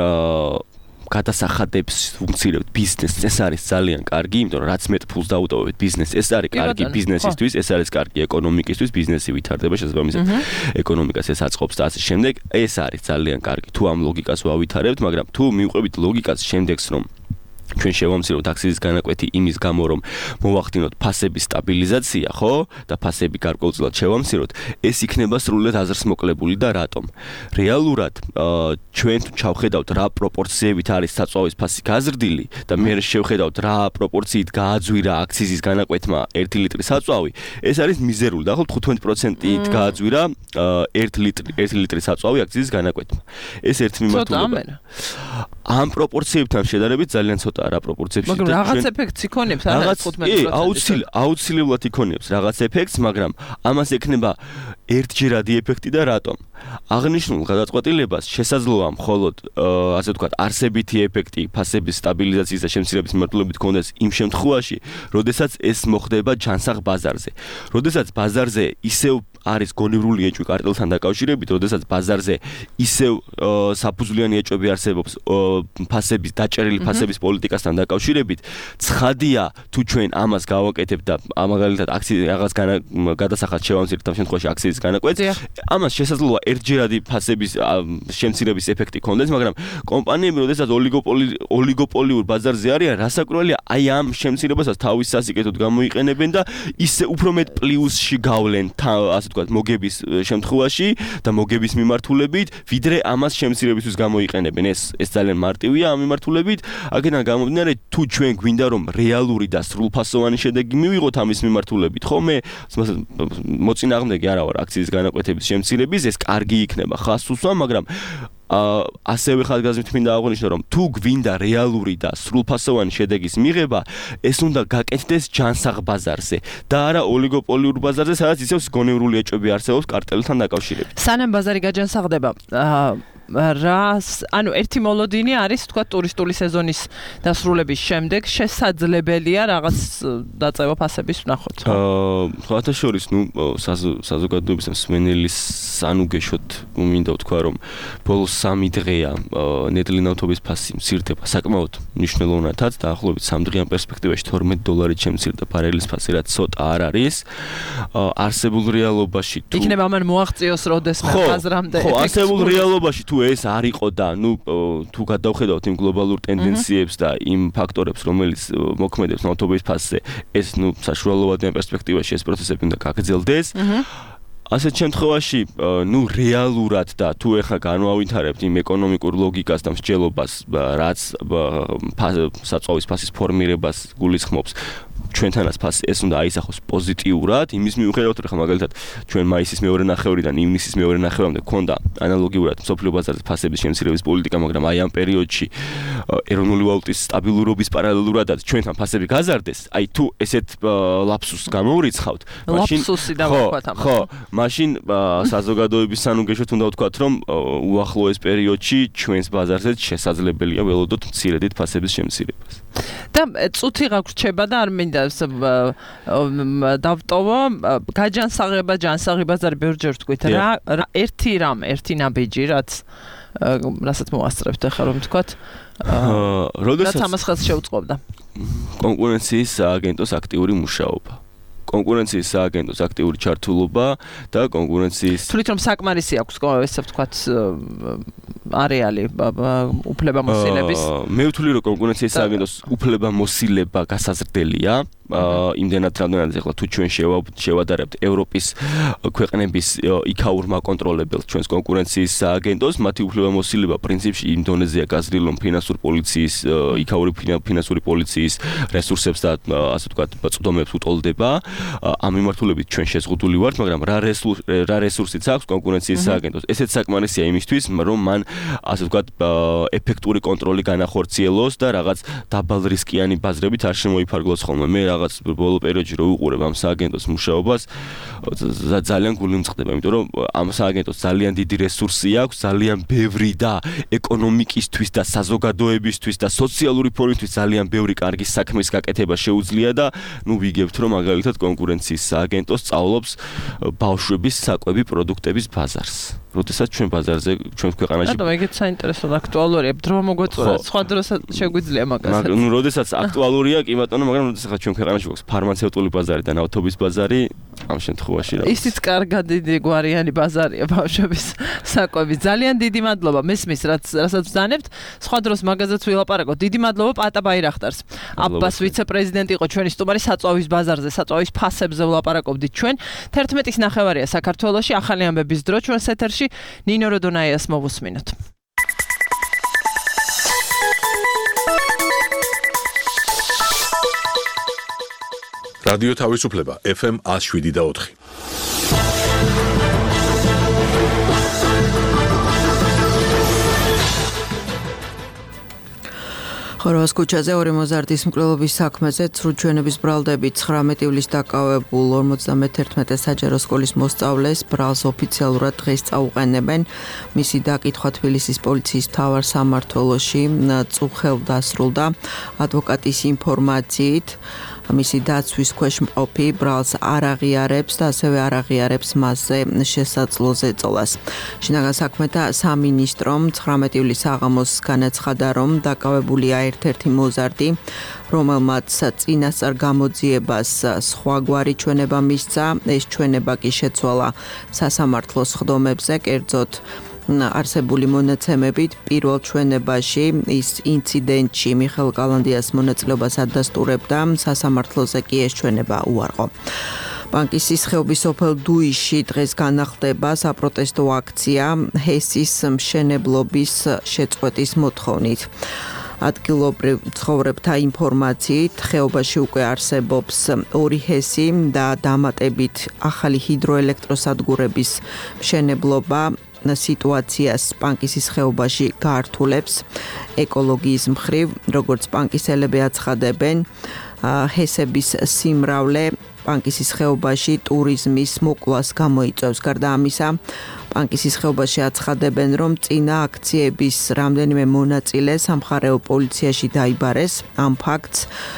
გადასახადებს ვუმცირებთ ბიზნესს, ეს არის ძალიან კარგი, იმიტომ რომ რაც მეტ ფულს დაუტოვებთ ბიზნესს, ეს არის კარგი ბიზნესისთვის, ეს არის კარგი ეკონომიკისთვის, ბიზნესი ვითარდება, შესაბამისად ეკონომიკას ეს აწყობს და ასე შემდეგ. ეს არის ძალიან კარგი, თუ ამ ლოგიკას ვავითარებთ, მაგრამ თუ მივყვებით ლოგიკას შემდეგს, რომ ჩვენ შევამციროთ აქციის განაკვეთი იმის გამო, რომ მოვახდინოთ ფასების სტაბილიზაცია, ხო? და ფასები გარკვეულწილად შევამციროთ, ეს იქნება სრულიად აზრს მოკლებული და რატომ? რეალურად ჩვენ თუ ჩავხედავთ რა პროპორციებით არის საწვავის ფასი გაზრდილი და მე შევხედავთ რა პროპორციით გააძვირა აქციის განაკვეთმა 1 ლიტრის საწვავი, ეს არის მიზერული, დაახლოებით 15%-ით გააძვირა 1 ლიტრის საწვავი აქციის განაკვეთმა. ეს ერთი მიმართულება. ამ პროპორციებთან შედარებით ძალიან ცოტაა რა პროპორციებში. მაგრამ რაღაც ეფექტს იქონებს, არა 15%. აუცილებლად იქონებს რაღაც ეფექტს, მაგრამ ამას ექნება ერთჯერადი ეფექტი და რატომ? აღნიშნულ გადაწყვეტილებას შესაძლოა მხოლოდ ასე ვთქვათ, არსებითი ეფექტი ფასების სტაბილიზაციის და შემცირების მიმართულებით ქონდეს იმ შემთხვევაში, როდესაც ეს მოხდება ჯანსაღ ბაზარზე. როდესაც ბაზარზე ისევ არის გონივრული ეჭვი კარტელთან დაკავშირებით, როდესაც ბაზარზე ისევ საფუძვლიანი ეჭვები არსებობს ფასების დაჭერილი ფასების პოლიტიკასთან დაკავშირებით, ცხადია თუ ჩვენ ამას გავაკეთებთ და მაგალითად აქციის რაღაც გადასახადს შევამცირებთ ამ შემთხვევაში აქციის განაკვეთს, ამას შესაძლოა ერთჯერადი ფასების შემცირების ეფექტი ქონდეს, მაგრამ კომპანიები, როდესაც ოლიგოპოლიურ ბაზარზე არიან, რასაკვირველია, აი ამ შემცირებასაც თავის სასიკეთოდ გამოიყენებენ და ისე უფრო მეტ პლუსში გავლენ ასე ვთქვათ, მოგების შემთხვევაში და მოგების მიმართულებით, ვიდრე ამას შემცირებისთვის გამოიყენებენ. ეს ძალიან მარტივია ამ მიმართულებით. აქედან გამომდინარე, თუ ჩვენ გვინდა რომ რეალური და სრულფასოვანი შედეგი მივიღოთ ამის მიმართულებით, ხო, მე მოწინააღმდეგე არა ვარ აქციის განაკვეთების შემცირების, ეს კარგი იქნება ხას უსვა, მაგრამ ასევე ხაზგასმით მინდა აღვნიშნო, რომ თუ გვინდა რეალური და სრულფასოვანი შედეგის მიღება, ეს უნდა გაკეთდეს ჯანსაღ ბაზარზე და არა ოლიგოპოლიურ ბაზარზე, სადაც ისევ გონივრული ეჭვები არსებობს კარტელთან დაკავშირებით. სანამ ბაზარი გაჯანსაღდება, ანუ ერთი მოლოდინი არის, თქვა, ტურისტული სეზონის დასრულების შემდეგ შესაძლებელია რაღაც დაწევა ფასების ვნახოთ. ხოთა შორის, საზოგადოების მსმენელის სანუგეშოთ მინდა ვთქვა, რომ ბოლოს 3 დღეა ნეტლი ნავთობის ფასი მცირდება საკმაოდ მნიშვნელოვნადაც, დაახლოებით 3 დღიან პერსპექტივაში $12 შემცირდა ბარელის ფასი, რაც ცოტა არ არის. არსებულ რეალობაში თუ იქნება ამან მოაღწიოს როდესმე ბაზრამდე. ხო, არსებულ რეალობაში თუ ეს არ იყო და თუ გადავხედავთ იმ გლობალურ ტენდენციებს და იმ ფაქტორებს, რომელიც მოქმედებს ნავთობის ფასზე, ეს საშუალოვადიან პერსპექტივაში ეს პროცესები უნდა გაგრძელდეს. ასეთ შემთხვევაში, რეალურად და თუ ეხლა განვავითარებთ იმ ეკონომიკურ ლოგიკას და მსჯელობას, რაც საწვავის ფასის ფორმირებას გულისხმობს, ჩვენთანაც ფასი ეს უნდა აისახოს პოზიტიურად, იმის მიუხედავად, რომ მაგალითად ჩვენ მაისის მეორე ნახევრიდან ივნისის მეორე ნახევრამდე გქონდა ანალოგიურად მსოფლიო ბაზარზე ფასების შემცირების პოლიტიკა, მაგრამ აი ამ პერიოდში ეროვნული ვალუტის სტაბილურობის პარალელურადაც ჩვენთან ფასები გაზარდეს, აი თუ ესეთ ლაფსუსს გამოვრიცხავთ, მაშინ საზოგადოების სანუგეშოთ უნდა ვთქვათ, რომ უახლოეს პერიოდში ჩვენს ბაზარზეც შესაძლებელია ველოდოთ მცირედით ფასების შემცირებას. და წუთი გაგვრჩება და არ მინდა დავტოვო გაჯანსაღება, ჯანსაღი ბაზარი ბევრჯერ ვთქვით რა ერთი ნაბიჯი რასაც მოვასწრებთ ახლა რომ ვთქვათ როდესაც ამას ხელს შეუწყობდა კონკურენციის სააგენტოს აქტიური მუშაობა კონკურენციის სააგენტოს აქტიური ჩართულობა და კონკურენციის თulit რომ საკმარისი აქვს ესე ვთქვათ არეალი უფლებამოსილების მე ვთვლი რომ კონკურენციის სააგენტოს უფლებამოსილება გასაზრდელია იმდენად რამდენადაც ახლა თუ ჩვენ შევადარებთ ევროპის ქვეყნების იქაურ მაკონტროლებელს ჩვენს კონკურენციის სააგენტოს მათი უფლებამოსილება პრინციპში იმ დონეზეა გაზრდილი რომ ფინანსური პოლიციის იქაური ფინანსური პოლიციის რესურსებს და ასე ვთქვათ წვდომებს უტოლდება ამ მიმართულებით ჩვენ შეზღუდული ვართ მაგრამ რა რესურსიც აქვს კონკურენციის სააგენტოს ესეც საკმარისია იმისთვის რომ მან ასე ვთქვათ ეფექტური კონტროლი განახორციელოს და რაღაც დაბალ რისკიანი ბაზრებით არ შემოიფარგლოს ხოლმე მე რაღაც ბოლო პერიოდში რო ვუყურებ ამ სააგენტოს მუშაობას ძალიან გული მწყდება, იმიტომ რომ ამ სააგენტოს ძალიან დიდი რესურსი აქვს, ძალიან ბევრი და ეკონომიკისთვის და საზოგადოებისთვის და სოციალური ფორუმისთვის ძალიან ბევრი კარგი საქმის გაკეთება შეუძლია და ნუ ვიგებთ რომ მაგალითად კონკურენციის სააგენტო სწავლობს ბავშვების საკვები პროდუქტების ბაზარს. როდესაც ჩვენ ბაზარზე ჩვენ ქვეყანაში რატომ ეგეც საინტერესო და აქტუალურია, დრო მოგვეწურა, სხვა დროს შეგვიძლია მაგასაც. ნუ როდესაც აქტუალურია კი ბატონო, მაგრამ როდესაც ჩვენ ქვეყანაში გვაქვს ფარმაცევტული ბაზარი და ნავთობის ბაზარი, ამ შემთხვევაში რა. ისიც კარგად დიდი გვარიანი ბაზარია ბავშვების საკვები. ძალიან დიდი მადლობა მესმის, რასაც ბრძანებთ. სხვა დროს მაგაზეც ვილაპარაკოთ. დიდი მადლობა პატა ბაირახტარს. აბას ვიცე-პრეზიდენტი იყო ჩვენი სტუმარი საწვავის ბაზარზე, საწვავის ფასებზე ვილაპარაკობდით ჩვენ. 11-ის ნახევარია საქართველოში, ახალი ამბების დრო ჩვენს ეთერში. ნინო როდონაიას მოვუსმინოთ. რადიო თავისუფლება FM 107.4. ხორვას ქუჩაზე 2 მოზარდის მკვლელობის საქმეზე ცრუჩვენების ბრალდები 19 ივლისს დაკავებულ 51 საჯარო სკოლის მოსწავლეს ბრალს ოფიციალურად დღეს წაუყენებენ. მისი დაკითხვა თბილისის პოლიციის მთავარ სამმართველოში წუხელ დასრულდა. ადვოკატის ინფორმაციით მისი დაცვის ქვეშ მყოფი ბრალს არ აღიარებს და ასევე არ აღიარებს მასზე შესაძლო ზეწოლას. შინაგან საქმეთა სამინისტრომ 19 ივლისს აღამოს განაცხადა, რომ დაკავებულია ერთ-ერთი მოზარდი, რომელმაც წინასწარ გამოძიებას სხვაგვარი ჩვენება მისცა. ეს ჩვენება კი შეცვალა სასამართლოს ხდომებზე, კერძოდ არსებული მონაცემებით პირველ ჩვენებაში ის ინციდენტში მიხეილ კალანდიას მონაწილეობას ადასტურებდა, სასამართლოზე კი ეს ჩვენება უარყო. ბანკის ხეობის სოფელ დუიში დღეს განახლდება საპროტესტო აქცია ჰესის მშენებლობის შეწყვეტის მოთხოვნით. ადგილობრივ ცხოვრებთა ინფორმაციით ხეობაში უკვე არსებობს 2 ჰესი და დამატებით ახალი ჰიდროელექტროსადგურების მშენებლობა სიტუაციას პანკისის ხეობაში გაართულებს ეკოლოგიის მხრივ, როგორც პანკისელები აცხადებენ, ჰესების სიმრავლე პანკისის ხეობაში ტურიზმის მოკლას გამოიწვევს. გარდა ამისა, პანკისის ხეობაში აცხადებენ, რომ წინა აქციების რამდენიმე მონაწილე სამხარეო პოლიციაში დაიბარეს. ამ ფაქტს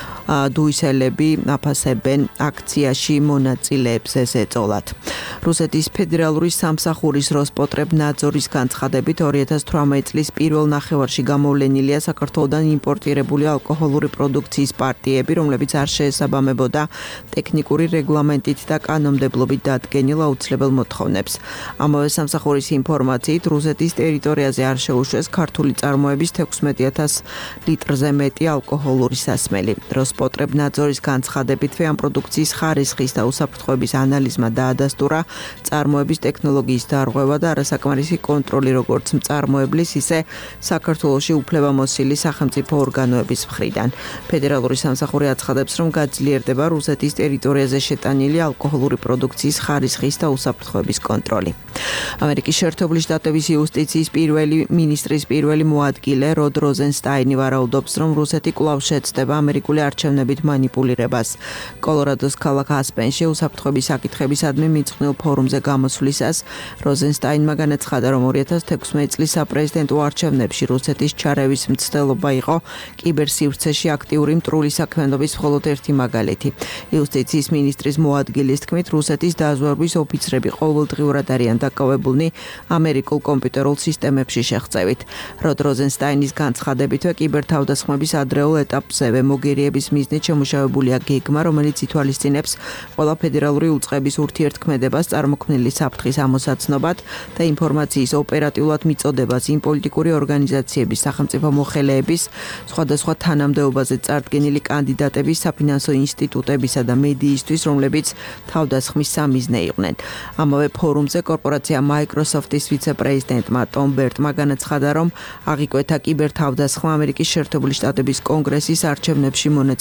დუისელები აფასებენ აქციაში მონაწილეებს ესეწოლათ. რუსეთის ფედერალური სამსახურის როსპოტრებნაძორის განცხადებით 2018 წლის პირველ ნახევარში გამოვლენილია საქართველოდან იმპორტირებული ალკოჰოლური პროდუქციის პარტიები, რომლებიც არ შეესაბამებოდა ტექნიკური რეგლამენტით და კანონმდებლობით დადგენილ აუცილებელ მოთხოვნებს. ამავე სამსახურის ინფორმაციით, რუსეთის ტერიტორიაზე არ შეუშვეს ქართული წარმოების 16,000 ლიტრზე მეტი ალკოჰოლური სასმელი. როსპოტრებნაძორის განცხადებით ამ პროდუქციის ხარისხის და უსაფრთხოების ანალიზმა დაადასტურა წარმოების ტექნოლოგიის დარღვევა და არასაკმარისი კონტროლი როგორც მწარმოებლის, ისე საქართველოში უფლებამოსილი სახელმწიფო ორგანოების მხრიდან. ფედერალური სამსახური აცხადებს, რომ გაძლიერდება რუსეთის ტერიტორიაზე შეტანილი ალკოჰოლური პროდუქციის ხარისხის და უსაფრთხოების კონტროლი. ამერიკის შეერთებული შტატების იუსტიციის პირველი მინისტრის პირველი მოადგილე როდ როზენსტაინი ვარაუდობს, რომ რუსეთი კვლავ შეცდება ამერიკული არჩევნებით манипуლირებას. კოლორადოს ქალაქ ასპენში უსაფრთხოების საკითხებისადმი მიძღვნილ ფორუმზე გამოსვლისას როზენსტაინმა განაცხადა, რომ 2016 წლის საპრეზიდენტო არჩევნებში რუსეთის ჩარევის მცდელობა იყო კიბერსივრცეში აქტიური მტრული საქმიანობის მხოლოდ ერთი მაგალითი. იუსტიციის მინისტრის მოადგილის თქმით, რუსეთის დაზვერვის ოფიცრები ყოველდღიურად არიან დაკავებულნი ამერიკულ კომპიუტერულ სისტემებში შეღწევით. როდ როზენსტაინის განცხადებითვე კიბერთავდასხმების ადრეულ ეტაპზევე მოგერიების მიზნით შემუშავებულია გეგმა, რომელიც ითვალისწინებს ყველა ფედერალური უწყების ურთიერთქმედებას წარმოქმნილი საფრთხის ამოსაცნობად და ინფორმაციის ოპერატიულად მიწოდებას იმ პოლიტიკური ორგანიზაციების, სახელმწიფო მოხელეების, სხვადასხვა თანამდებობაზე წარდგენილი კანდიდატების, საფინანსო ინსტიტუტებისა და მედიისთვის, რომლებიც თავდასხმის სამიზნე იყვნენ. ამავე ფორუმზე კორპორაცია Microsoft-ის ვიცე-პრეზიდენტმა ტომ ბერტმა განაცხადა, რომ აღიკვეთა კიბერთავდასხმა ამერიკის შეერთებული შტატების კონგრესის არჩევნებში მონაწილეობის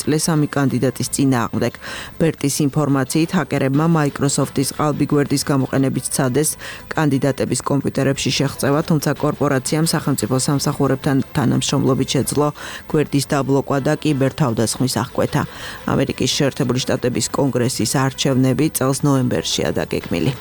მოიწლეს სამი კანდიდატის წინააღმდეგ. ბერტის ინფორმაციით, ჰაკერებმა Microsoft-ის ყალბი გვერდის გამოყენებით სცადეს კანდიდატების კომპიუტერებში შეღწევა, თუმცა კორპორაციამ სახელმწიფო სამსახურებთან თანამშრომლობით შეძლო გვერდის დაბლოკვა და კიბერთავდასხმის აღკვეთა. ამერიკის შეერთებული შტატების კონგრესის არჩევნები წელს ნოემბერშია დაგეგმილი.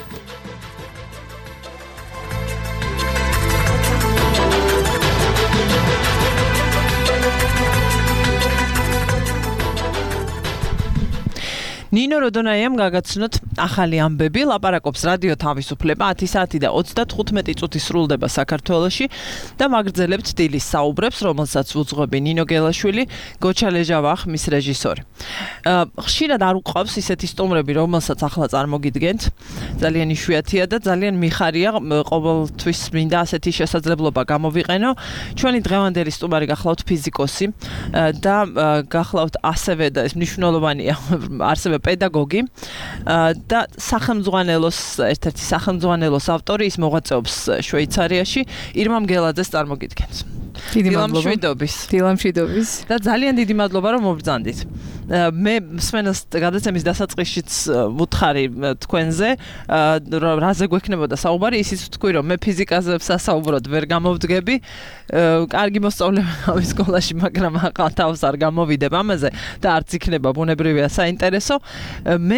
ნინო როდონაიამ გაგაცნოთ ახალი ამბები, ლაპარაკობს რადიო თავისუფლება 10 საათი და 35 წუთი სრულდება საქართველოში და მაგრძელებთ დილის საუბრებს, რომელსაც უძღვები ნინო გელაშვილი, გოჩა ლეჟავა ხმის რეჟისორი. ხშირად არ უყვავს ისეთი სტუმრები, რომელსაც ახლა წარმოგიდგენთ. ძალიან იშვიათია და ძალიან მიხარია, ყოველთვის მინდა ასეთი შესაძლებლობა გამოვიყენო. ჩვენი დღევანდელი სტუმარი გახლავთ ფიზიკოსი და გახლავთ ასევე და ეს მნიშვნელოვანია, ასევე პედაგოგი და სახელმძღვანელოს ერთ-ერთი სახელმძღვანელოს ავტორი, ის მოღვაწეობს შვეიცარიაში. ირმა მგელაძეს წარმოგიდგენთ. დიდი მადლობა. დილამშვიდობის. და ძალიან დიდი მადლობა რომ მობრძანდით. მე მსმენელს გადაცემის დასაწყისშიც ვუთხარი თქვენზე, რაზე გვექნებოდა საუბარი, ისიც ვთქვი რომ მე ფიზიკაზე სასაუბროდ ვერ გამოვდგები. კარგი მოსწავლე ვიყავი სკოლაში, მაგრამ ახლა თავს არ გამოვიდებ ამაზე და არც იქნება ბუნებრივია საინტერესო. მე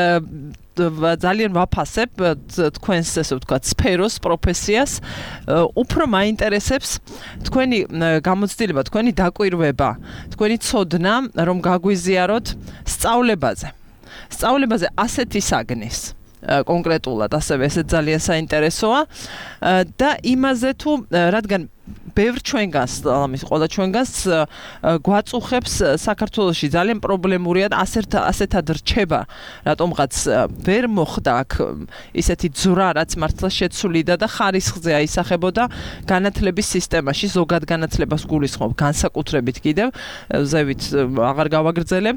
ძალიან ვაფასებ თქვენს ესე ვთქვათ სფეროს, პროფესიას, უფრო მაინტერესებს თქვენი გამოცდილება, თქვენი დაკვირვება, თქვენი ცოდნა, რომ გაგვიზიაროთ სწავლებაზე. სწავლებაზე ასეთი საგნის კონკრეტულად ასევე ეს ძალიან საინტერესოა და იმაზე თუ რადგან ბევრ ჩვენგანს, ყველა ჩვენგანს გვაწუხებს საქართველოში ძალიან პრობლემურია და ასეთად რჩება, რატომღაც ვერ მოხდა აქ ისეთი ძვრა, რაც მართლა შეცვლიდა და ხარისხზე აისახებოდა განათლების სისტემაში, ზოგად განათლებას გულისხმობ, განსაკუთრებით კიდევ, ზევით აღარ გავაგრძელებ.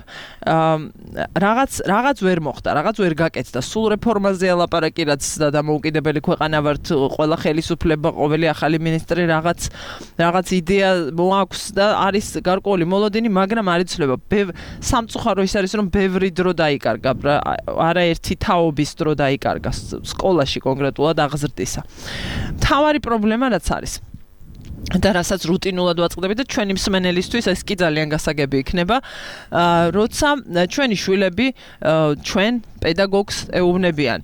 რაღაც ვერ მოხდა, რაღაც ვერ გაკეთდა. სულ რეფორმაზეა ლაპარაკი, რაც დამოუკიდებელი ქვეყანა ვართ, ყველა ხელისუფლება, ყოველი ახალი მინისტრი რაღაც იდეა მოაქვს და არის გარკვეული მოლოდინი, მაგრამ არ იცვლება. სამწუხარო ის არის, რომ ბევრი დრო დაიკარგა, არაერთი თაობის დრო დაიკარგა სკოლაში კონკრეტულად აღზრდისა. მთავარი პრობლემა რაც არის და რასაც რუტინულად ვაწყდები და ჩვენი მსმენელისთვის ეს კი ძალიან გასაგები იქნება, როცა ჩვენი შვილები ჩვენ პედაგოგს ეუბნებიან.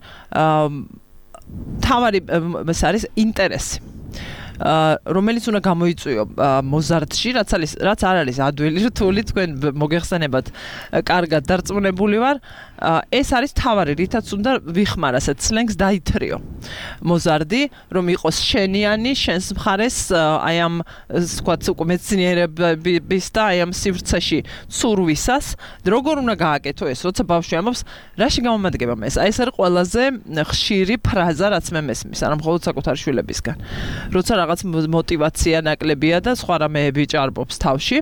მთავარი ეს არის ინტერესი. რომელიც უნდა გამოიწვიო მოზარდში, რაც არ არის ადვილი, რთული, თქვენ მოგეხსენებათ, კარგად დარწმუნებული ვარ, ეს არის თავარი, რითაც უნდა ვიხმარ ასეთ სლენგს დაითრიო. მოზარდი, რომ იყოს შენიანი, შენს მხარეს აი ამ ვთქვათ უკვე მეცნიერების და აი ამ სივრცეში ცურვისას, როგორ უნდა გააკეთო ეს, როცა ბავშვი ამბობს, რაში გამომადგება ეს? აი ეს არის ყველაზე ხშირი ფრაზა, რაც მე მესმის, არა მხოლოდ საკუთარ შვილებისგან. როცა რაღაც მოტივაცია ნაკლებია და სხვა რამეები ჭარბობს თავში.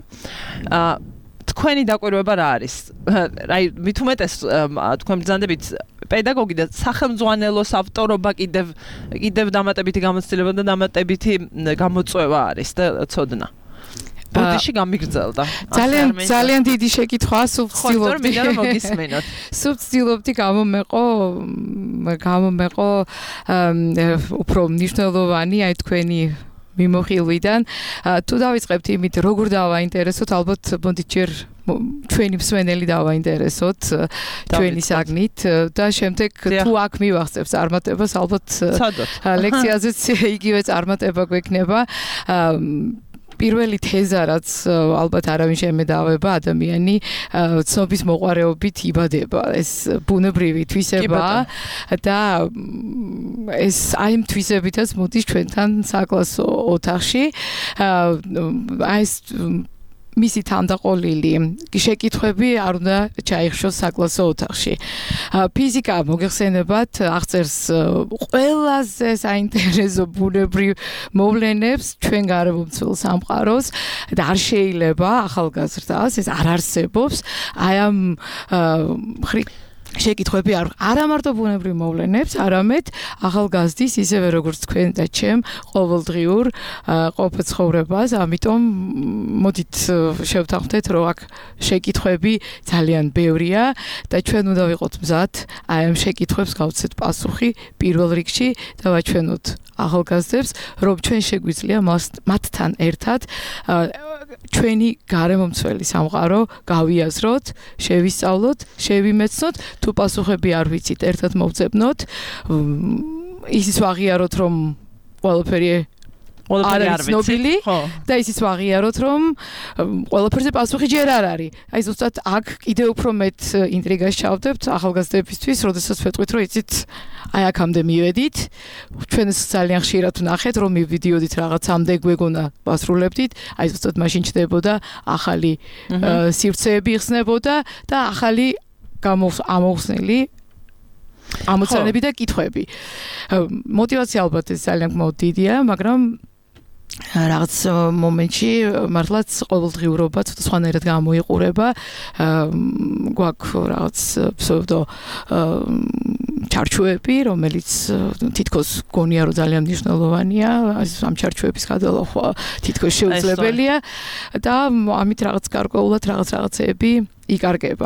თქვენი დაკვირვება რა არის? აი, მით უმეტეს თქვენ ბრძანდებით პედაგოგი და სახელმძღვანელოს ავტორობა კიდევ დამატებითი გამოცდილება და დამატებითი გამოწვევა არის და ცოდნა. ბოდიში გამიგრძელდა. ძალიან დიდი შეკითხვაა, სულ ვცდილობდი. ხო, რომ მოგისმენოთ. სულ ვცდილობდი გამომეყო უფრო მნიშვნელოვანი აი თქვენი მიმოხილვიდან. თუ დავიწყებთ იმით, როგორ დავაინტერესოთ, ალბათ მოდით ჯერ ჩვენი მსმენელი დავაინტერესოთ ჩვენი საგნით და შემდეგ თუ აქ მივახცევს წარმატებას, ალბათ ლექციაზეც იგივე წარმატება გვექნება. პირველი თეზა, რაც ალბათ არავინ შემედავება, ადამიანი ცნობის მოყვარეობით იბადება. ეს ბუნებრივი თვისება და ეს აი ამ თვისებითაც მოდის ჩვენთან საკლასო ოთახში. აი ეს მისი თანდაყოლილი შეკითხვები არ უნდა ჩაიხშოს საკლასო ოთახში. ფიზიკა მოგეხსენებათ, აღწერს ყველაზე საინტერესო ბუნებრივ მოვლენებს ჩვენ გარემომცველ სამყაროს და არ შეიძლება ახალგაზრდას ეს არ არსებობს. აი ამ შეკითხვები არა მარტო ბუნებრივ მოვლენებს, არამედ ახალგაზრდის ისევე როგორც თქვენ და ჩემ ყოველდღიურ ყოფა-ცხოვრებას, ამიტომ მოდით შევთანხმდეთ, რომ აქ შეკითხვები ძალიან ბევრია და ჩვენ უნდა ვიყოთ მზად აი ამ შეკითხვებს გავცეთ პასუხი პირველ რიგში და ვაჩვენოთ ახალგაზრდებს, რომ ჩვენ შეგვიძლია მათთან ერთად ჩვენი გარემომცველი სამყარო გავიაზროთ, შევისწავლოთ, შევიმეცნოთ, თუ პასუხები არ ვიცით, ერთად მოვძებნოთ, ისიც ვაღიაროთ, რომ ყველაფერი არ ვიცნობილი და ისიც ვაღიაროთ, რომ ყველაფერზე პასუხი ჯერ არ არის. აი ზუსტად აქ კიდევ უფრო მეტ ინტრიგას ჩავდებთ ახალგაზრდებისთვის, როდესაც ვეტყვით, რომ იცით, აი აქამდე მივედით, ჩვენ ძალიან ხშირად ვნახეთ, რომ მივიდიოდით რაღაცამდე გვეგონა ვასრულებდით, აი ზუსტად მაშინ ჩნდებოდა ახალი სივრცეები იხსნებოდა და ახალი ამოხსნილი ამოცანები და კითხვები. мотивация ალბათ ეს ძალიან დიდია, მაგრამ რაღაც მომენტში მართლაც ყოველდღიურობა ცოტა სხვანაირად გამოიყურება. გვაქვს რაღაც ფსევდო ჩარჩოები, რომელიც თითქოს გონია რომ ძალიან მნიშვნელოვანია, ამ ჩარჩოების გადალახვა თითქოს შეუძლებელია და ამით რაღაც გარკვეულად რაღაცეები იკარგება.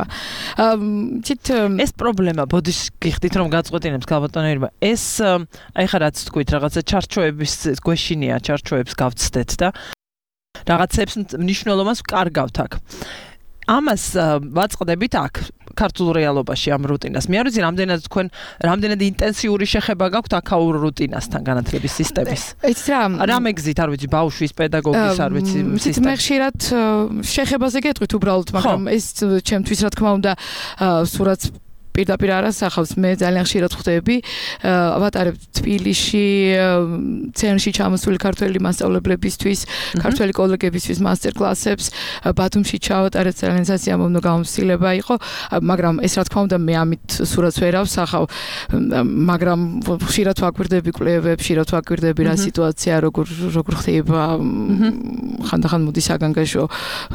ეს პრობლემა ბოდის გიხდით რომ გაწყვეტინებს ქალბატონებმა. ეს აი ხა რაც თქვით რაღაცა ჩარჩოების გვეშინია, ჩარჩოებს გავცდეთ და რაღაცებს მნიშვნელობას ვკარგავთ აქ. ამას ვაწყდებით აქ ქართულ რეალობაში ამ რუტინას. მე არ ვიცი რამდენად ინტენსიური შეხება გაქვთ აქაურ რუტინასთან განათლების სისტემის. რა მეგზით არ ვიცი ბავშვის პედაგოგის არ ვიცი სისტემის. მე ხშირად შეხებაზე გეტყვით უბრალოდ, მაგრამ ეს ჩემთვის რა თქმა უნდა სურათს პირდაპირ არ ასახავს. მე ძალიან ხშირად ხვდები ავატარებ თბილისში ცენტრში ჩამოსული ქართველი მასწავლებლებისთვის, ქართველი კოლეგებისთვის მასტერ-კლასებს, ბათუმში ჩავატარებ, ძალიან სასიამოვნო გამოცდილება იყო, მაგრამ ეს რა თქმა უნდა მე ამით სურათს ვერ ავსახავ, მაგრამ ხშირად ვაკვირდები კვლევებს, ხშირად ვაკვირდები რა სიტუაცია, როგორ ხდება, ხანდახან მოდის საგანგაშო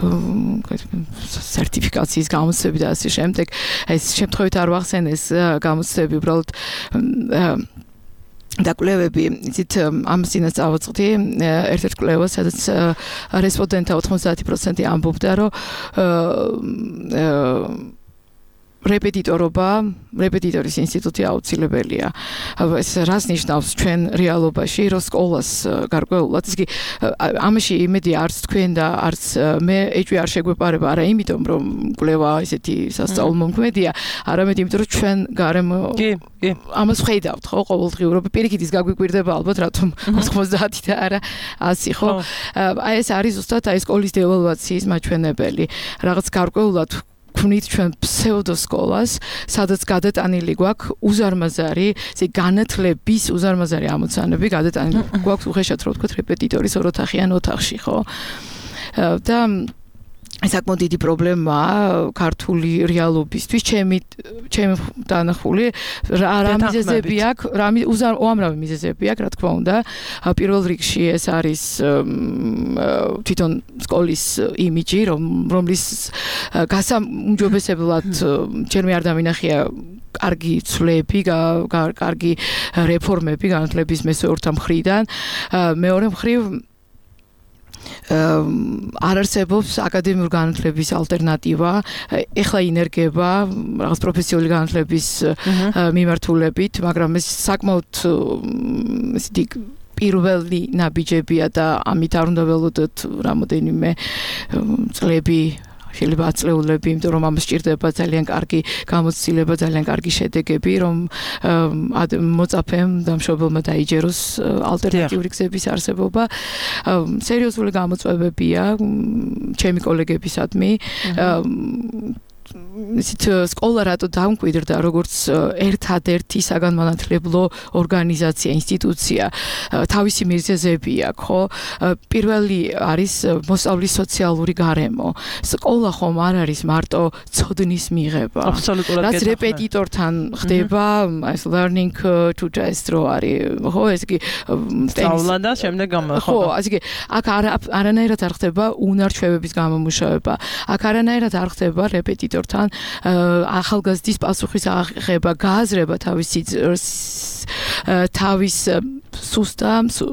სერტიფიკაციის გამოცდები და ასე შემდეგ. ეს შემთხვევით არ ვახსენეს გამოცდები, უბრალოდ და კვლევები, იცით, ამას წინას წავაწყდი ერთ-ერთ კვლევას, სადაც რესპონდენტთა 90% ამბობდა, რომ რეპეტიტორის ინსტიტუტი აუცილებელია. ეს რას ნიშნავს ჩვენ რეალობაში, რომ სკოლას გარკვეულად, ისე ამაში იმედი არც თქვენ და არც მე ეჭვი არ შეგვეპარება, არა იმიტომ, რომ კვლევა ესეთი სასწავლო მომქმედია, არამედ იმიტომ, რომ ჩვენ გარემო ამას ვხედავთ, ხო, ყოველდღიურობა. პირიქით ის გაგვიკვირდება ალბათ, რატომ 90 და არა 100, ხო? აი ეს არის ზუსტად აი სკოლის დევალვაციის მაჩვენებელი. რაღაც გარკვეულად ვნით ჩვენ ფსევდოსკოლას, სადაც გადატანილი გვაქვს უზარმაზარი, განათლების უზარმაზარი ამოცანები გადატანილი გვაქვს უხეშად რო ვთქვათ რეპეტიტორის ოროთახიან ოთახში, ხო? და საკმაოდ დიდი პრობლემაა ქართული რეალობისთვის, ჩემი დანახული რა მიზეზები აქვს, უამრავი მიზეზები აქვს, რა თქმა უნდა. პირველ რიგში ეს არის თვითონ სკოლის იმიჯი, რომლის გასაუმჯობესებლად ჯერ მე არ დავინახია კარგი ცვლილები, კარგი რეფორმები განათლების მესვეურთა მხრიდან. მეორე მხრივ არ არსებობს აკადემიური განათლების ალტერნატივა. ეხლა ინერგება რაღაც პროფესიული განათლების მიმართულებით, მაგრამ ეს საკმაოდ ისეთი პირველი ნაბიჯებია და ამით არ უნდა ველოდოთ რამოდენიმე წლები, შეიძლება აწლეულები, იმიტომ რომ ამას სჭირდება ძალიან კარგი გამოცდილება, ძალიან კარგი შედეგები, რომ მოწაფემ და მშობელმა დაიჯეროს ალტერნატიული გზების არსებობა. სერიოზული გამოწვევებია ჩემი კოლეგებისადმი. ისეთ სკოლა რატო დამკვიდრდა, როგორც ერთადერთი საგანმანათლებლო ორგანიზაცია, ინსტიტუცია, თავისი მიზეზები აქვს, ხო? პირველი არის მოსწავლის სოციალური გარემო. სკოლა ხომ არ არის მარტო ცოდნის მიღება. აბსოლუტურად რაც რეპეტიტორთან ხდება, ეს learning to test რო არის, ხო, ეს კი სწავლა და შემდეგ ხო, ასე კი აქ არანაირად არ ხდება უნარჩვევების გამომუშავება. აქ არანაირად არ ხდება რეპეტიტორთან ახალგაზრდის პასუხის აღება, გააზრება თავის სუსტა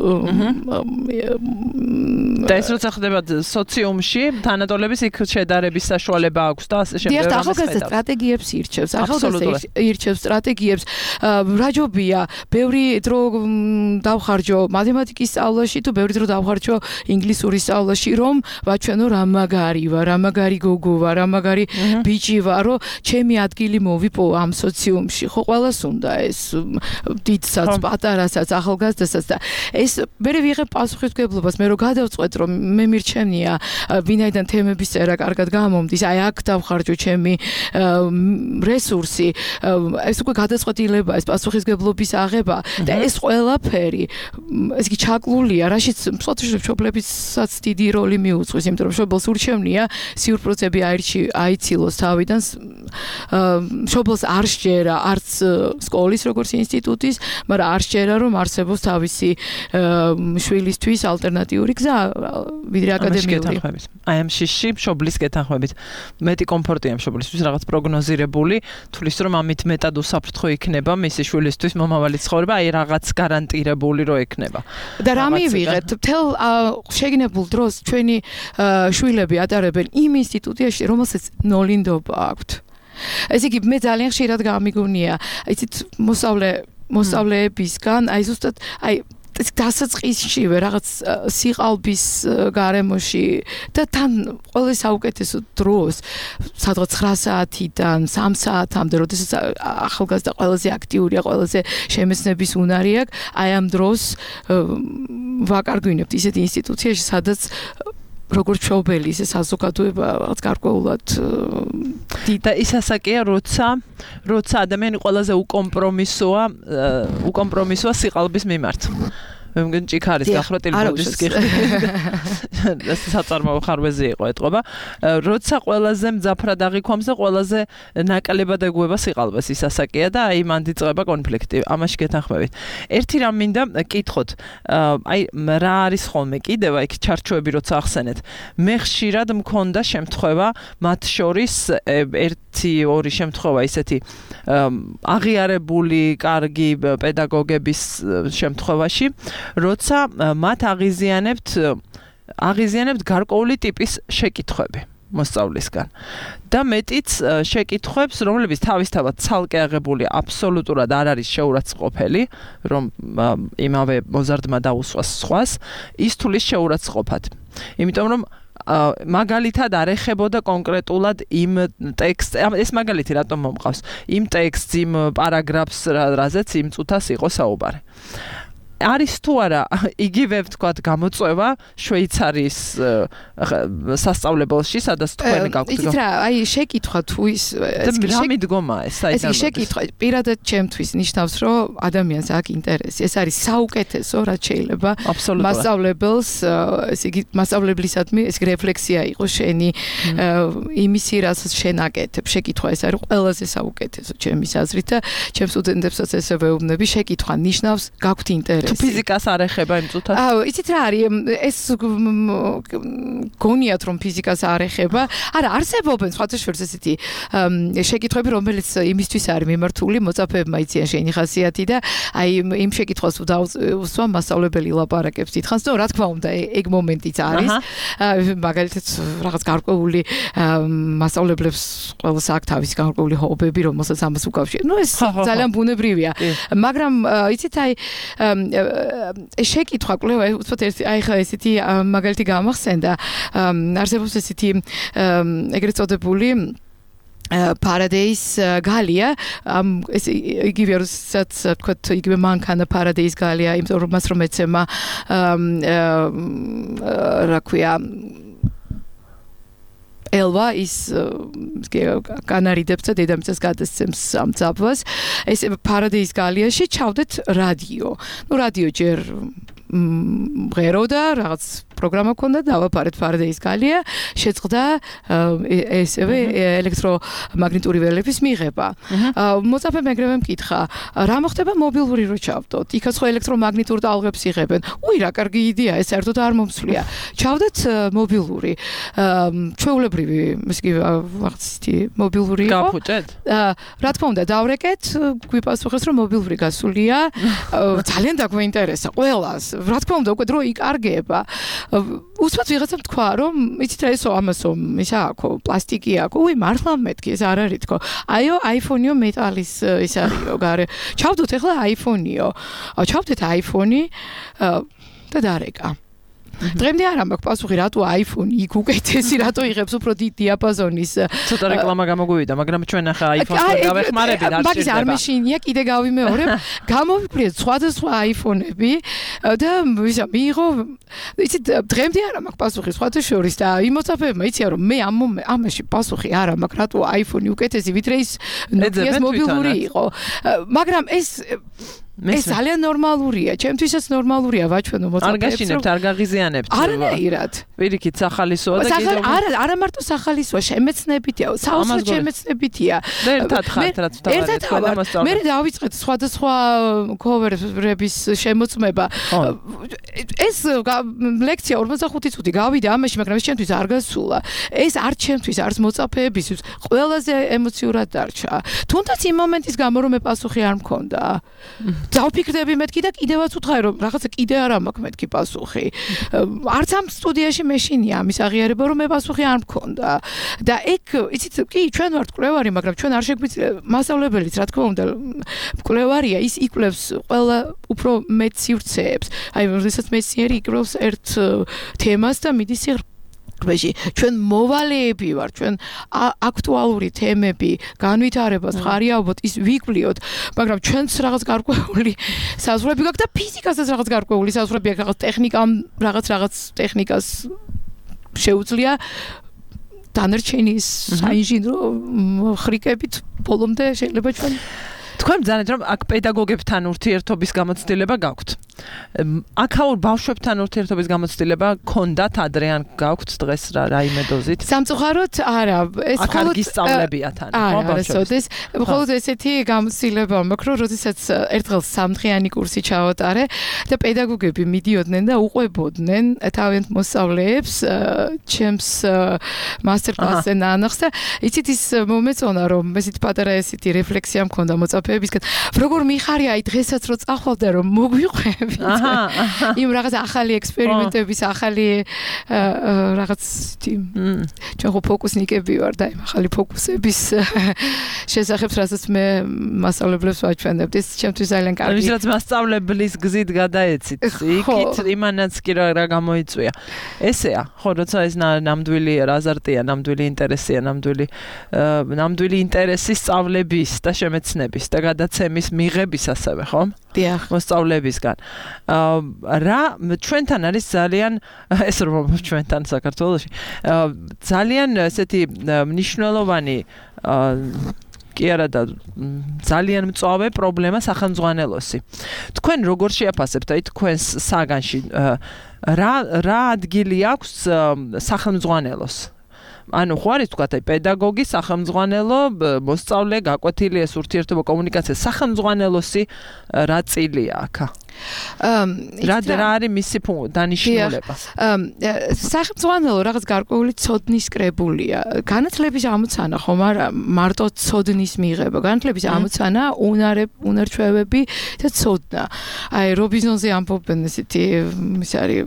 და ეს როცა ხდება სოციუმში, თანატოლების იქ შედარების საშუალება აქვს და ასე შემდეგ. ახალგაზრდა სტრატეგიებს ირჩევს, ირჩევს სტრატეგიებს. რაჯობია, ბევრი დრო დავხარჯო მათემატიკის სწავლაში თუ ბევრი დრო დავხარჯო ინგლისურის სწავლაში, რომ ვაჩვენო რა მაგარი ვარ, რა მაგარი გოგო ვარ, რა მაგარი ბიჭი ვარ, რომ ჩემი ადგილი მოვიპო ამ სოციუმში. ხო, ყველას უნდა ეს დიდსაც, პატარასაც, ახალგაზრდასაც და ეს მე ვიღებ პასუხისმგებლობას, მე რო გადავწყვეტ, რომ მე მირჩენია ვინაიდან თემების წერა კარგად გამომდის, აი აქ დავხარჯო ჩემი რესურსი, ეს უკვე გადაწყვეტილება, ეს პასუხისმგებლობის აღება და ეს ყველაფერი ეს კი ჩაკლულია, რაშიც მშობლებსაც დიდი როლი მიუძღვის, იმიტომ რომ მშობელს ურჩევნია სიურპროცები აიცილოს თავიდან, მშობელს არ სჯერა არც სკოლის როგორც ინსტიტუტის, მაგრამ არ სჯერა რომ არსებობს თავისი შვილისთვის ალტერნატიული გზა ვიდრე აკადემიური. აი ამ შიში მშობლის გეთანხმებით მეტი კომფორტია მშობლისთვის რაღაც პროგნოზირებული, თulis რომ ამით მეტად უსაფრთხო იქნება მისი შვილისთვის მომავალი ცხოვრება, აი რაღაც გარანტირებული რო ექნება. და რა მივიღეთ? მთელ შეგნებულ დროს ჩვენი შვილები ატარებენ იმ ინსტიტუტიაში, რომელსაც ნოლინდობა აქვთ. ეს იგი მე ძალიან ხშირად გამიგონია, იცით მოსწავლეებისგან, აი ზუსტად აი დასაწყისშივე რაღაც სიყალბის გარემოში და თან ყველა საუკეთესო დროს სადღაც 9 საათიდან 3 საათამდე, როდესაც ახალგაზრდა ყველაზე აქტიურია, ყველაზე შემეცნების უნარი აქვს, აი ამ დროს ვაკარგვინებთ ისეთ ინსტიტუციაში, სადაც როგორც მშობელი, ისე საზოგადოება რაღაც გარკვეულად და ის ასაკია, როცა ადამიანი ყველაზე უკომპრომისოა სიყალბის მიმართ. მე მგონი ჭიქარის გახვრეტილი ბოდის გიხდი. ეს საწარმოო ხარვეზი იყო ეტყობა. როცა ყველაზე მძაფრად აღიქვამს და ყველაზე ნაკლებად ეგუება სიყალბეს ის ასაკია და აი მან იწყება კონფლიქტი. ამაში გეთანხმებით. ერთი რამ მინდა კითხოთ. აი რა არის ხოლმე კიდევ აი ჩარჩოები როცა ახსენეთ. მე ხშირად მქონდა შემთხვევა მათ შორის ერთი-ორი შემთხვევა ისეთი აღიარებული კარგი პედაგოგების შემთხვევაში, როცა მათ აღიზიანებთ გარკვეული ტიპის შეკითხვები მოსწავლისგან და მეტიც შეკითხვებს, რომლებიც თავისთავად ცალკე აღებული აბსოლუტურად არ არის შეურაცხყოფელი, რომ იმავე მოზარდმა დაუსვას სხვას, ის თulis შეურაცხყოფად. იმიტომ რომ მაგალითად არ ეხებოდა კონკრეტულად იმ ტექსტს, ეს მაგალითი რატომ მომყავს? იმ ტექსტს, იმ პარაგრაფს, რაზეც იმ წუთას იყო საუბარი. არის თუ არა იგივე ვთქვათ გამოწვევა შვეიცარიის სასწავლებელში, სადაც თქვენ გაქვთ. იცით რა, აი შეკითხვა თუ ის რა მიდგომა ეს საერთოდ? ეს შეკითხვა პირადად ჩემთვის ნიშნავს, რომ ადამიანს აქვს ინტერესი. ეს არის საუკეთესო, რაც შეიძლება მასწავლებელს, ესე იგი მასწავლებლისადმი ეს რეფლექსია იყოს შენი იმისი, რასაც შენ აკეთებ. შეკითხვა ეს არის ყველაზე საუკეთესო ჩემის აზრით და ჩემ სტუდენტებსაც ესე ვეუბნები, შეკითხვა ნიშნავს გაქვთ ინტერესი. თუ ფიზიკას არ ეხება იმ წუთას? იცით რა არის, ეს გონიათ რომ ფიზიკას არ ეხება. არა, არსებობენ სხვადასხვა ესეთი შეკითხვები, რომელიც იმისთვის არის მიმართული, მოწაფეებმა იციან შენი ხასიათი და აი იმ შეკითხვას დავუსვა მასწავლებელი ლაპარაკებს დიდხანს, და რა თქმა უნდა, ეგ მომენტიც არის. მაგალითად, რაღაც გარკვეული მასწავლებლებს ყველას აქვს თავისი გარკვეული ჰობები, რომელსაც ამას უკავშირდება. ეს ძალიან ბუნებრივია. მაგრამ იცით აი შეკითხვა კვლევა უცბად აი ხა ესეთი მაგალითი გამახსენდა, არსებობს ესეთი ეგრეთ წოდებული Paradise Galia, ეს იგივე როდესაც თქვათ იგივე მანქანა Paradise Galia, იმიტომ რომ მას რომ ეცემა რა ქვია Elva is განარიდებს და დედამიწას გადასცემს ამ ძაბვას. ეს Paradise Galia-ში ჩავდეთ რადიო. ნუ რადიო ჯერ მღეროდა, რაღაც პროგრამა ქონდა, დავაფარეთ ფარდეის გალია, შეწყდა ესევე ელექტრომაგნიტური ველების მიღება. მოწაფე მეგრევემ კითხა, რა მოხდება მობილური რო ჩავდოთ? იქაც ხო ელექტრომაგნიტურ ტალღებს იღებენ. უი, რა კარგი იდეაა, ეს საერთოდ არ მომსვლია. ჩავდეთ მობილური. ჩვეულებრივი, ისე ვახცი მობილური იყო. გაფუჭეთ? რა თქმა უნდა, დავრეკეთ, გვიპასუხეს რომ მობილური გასულია. ძალიან დაგვაინტერესა ყველას. რა თქმა უნდა, უკვე დრო იკარგება. უსმოთ ვიღაცამ თქვა, რომ იცით რა ესო ამასო, ისა აქო, პლასტიკი აქო. უი, მართლა მეთქი, ეს არ არის თქო. აიო, iPhone-იო მეტალის ის არისო, გარე. ჩავდოთ ახლა iPhone-იო. ჩავდეთ iPhone-ი და დარეკა. დღემდე არ მაქვს პასუხი, რატო iPhone იქ უკეთესი, რატო იღებს უფრო დიდ დიაპაზონის. ცოტა რეკლამა გამოგვივიდა, მაგრამ ჩვენ ახლა iPhone-ს გავეხმარებით, არ მაგის არ მეშინია, კიდე გავიმეორებ. გამოვიპრიეთ სხვადასხვა iPhone-ები და ისა მიიღო, იცით, დღემდე არ მაქვს პასუხი სხვათა შორის და იმოწაფეებმა იციან რომ მე ამაში პასუხი არ მაქვს, რატო iPhone-ი უკეთესი, ვიდრე ის Nokia-ს მობილური იყო. მაგრამ ეს ძალიან ნორმალურია, ჩემთვისაც ნორმალურია ვაჩვენო მოწაფეებს. არ გაშინებთ, არ გაღიზიანებთ. არანაირად. პირიქით სახალისოა და კიდევ არა მარტო სახალისოა, შემეცნებითია, საოცრად შემეცნებითია. ერთად ხართ რაც თავად თქვა. მე დავიწყეთ სხვადასხვა ქოვერების შემოწმება. ეს ლექცია 45 წუთი გავიდა ამაში, მაგრამ ეს ჩემთვის არ გასულა. ეს არ ჩემთვის, არც მოწაფეებისთვის ყველაზე ემოციურად დარჩა. თუნდაც იმ მომენტის გამო რომ მე პასუხი არ მქონდა. დავფიქრდები მეთქი და კიდევაც ვუთხარი რომ რაღაცა კიდე არ მაქვს მეთქი პასუხი. არც ამ სტუდიაში მეშინია ამის აღიარება რომ მე პასუხი არ მქონდა. და ეგ იცით კი ჩვენ ვართ კვლევარი, მაგრამ ჩვენ არ შეგვიძლია მასწავლებელიც რა თქმა უნდა კვლევარია, ის იკვლევს ყველა უფრო მეტ სივრცეებს. აი როდესაც მეცნიერი იკვლევს ერთ თემას და მიდის ღვეში ჩვენ მოვალეები ვარ, ჩვენ აქტუალური თემები განვითარებას ხარიაობოთ, ის ვიკვლიოთ, მაგრამ ჩვენც რაღაც გარკვეული საზღვრები გაქვს და ფიზიკასაც რაღაც გარკვეული საზღვრები აქვს, რაღაც ტექნიკამ რაღაც ტექნიკას შეუძლია დანარჩენის საინჟინრო ხრიკებით ბოლომდე შეიძლება ჩვენ თქვენ ბრძანეთ რომ აქ პედაგოგებთან ურთიერთობის გამოცდილება გაქვთ. აქაურ ბავშვებთან ურთიერთობის გამოცდილება გქონდათ ადრე ან გაქვთ დღეს რაიმე დოზით? სამწუხაროდ არა, ეს მხოლოდ გისწავლებიათ ან ხო ბავშვებს. მხოლოდ ესეთი გამოცდილება მაქვს, რომ როდესაც ერთხელ 3 დღიანი კურსი ჩავატარე და პედაგოგები მიდიოდნენ და უყვებოდნენ თავიანთ მოსწავლეებს ჩემს მასტერ-კლასზე ნანახს და იცით ის მომეწონა რომ ესეთი პატარა ესეთი რეფლექსია მქონდა მოწაფეებისგან, როგორ მიხარია აი დღესაც რო წახვავდა რომ მოგვიყვე იმ რაღაც ახალი ექსპერიმენტების, ახალი რაღაც ჩვენ ხო ფოკუსნიკები ვარ და იმ ახალი ფოკუსების შესახებ, რასაც მე მასწავლებლებს ვაჩვენებთ. ეს ჩემთვის ძალიან კარგი. ვისაც მასწავლებლის გზით გადაეცით, იქით იმანაც კი რა გამოიწვია. ესეა, ხო, როცა ეს ნამდვილი აზარტია, ნამდვილი ინტერესია, ნამდვილი ინტერესი სწავლების და შემეცნების და გადაცემის მიღების ასევე, ხო? დიახ. მოსწავლებისგან. რა ჩვენთან არის ძალიან ეს რომ ჩვენთან საქართველოში ძალიან ესეთი მნიშვნელოვანი კი არა და ძალიან მწვავე პრობლემა სახელმძღვანელოსი. თქვენ როგორ შეაფასებთ აი თქვენს საგანში რა ადგილი აქვს სახელმძღვანელოს? ანუ ხო არის თქვა, აი პედაგოგი, სახელმძღვანელო, მოსწავლე, გაკვეთილი ეს ურთიერთობა, კომუნიკაცია, სახელმძღვანელოსი რა წილია აქ? რა არის მისი დანიშნულება? სახელმძღვანელო რაღაც გარკვეული ცოდნის კრებულია. განათლების ამოცანა ხომ არა მარტო ცოდნის მიღება, განათლების ამოცანა უნარჩვევები და ცოდნა. აი რობინზონზე ამბობენ ესეთი ის არის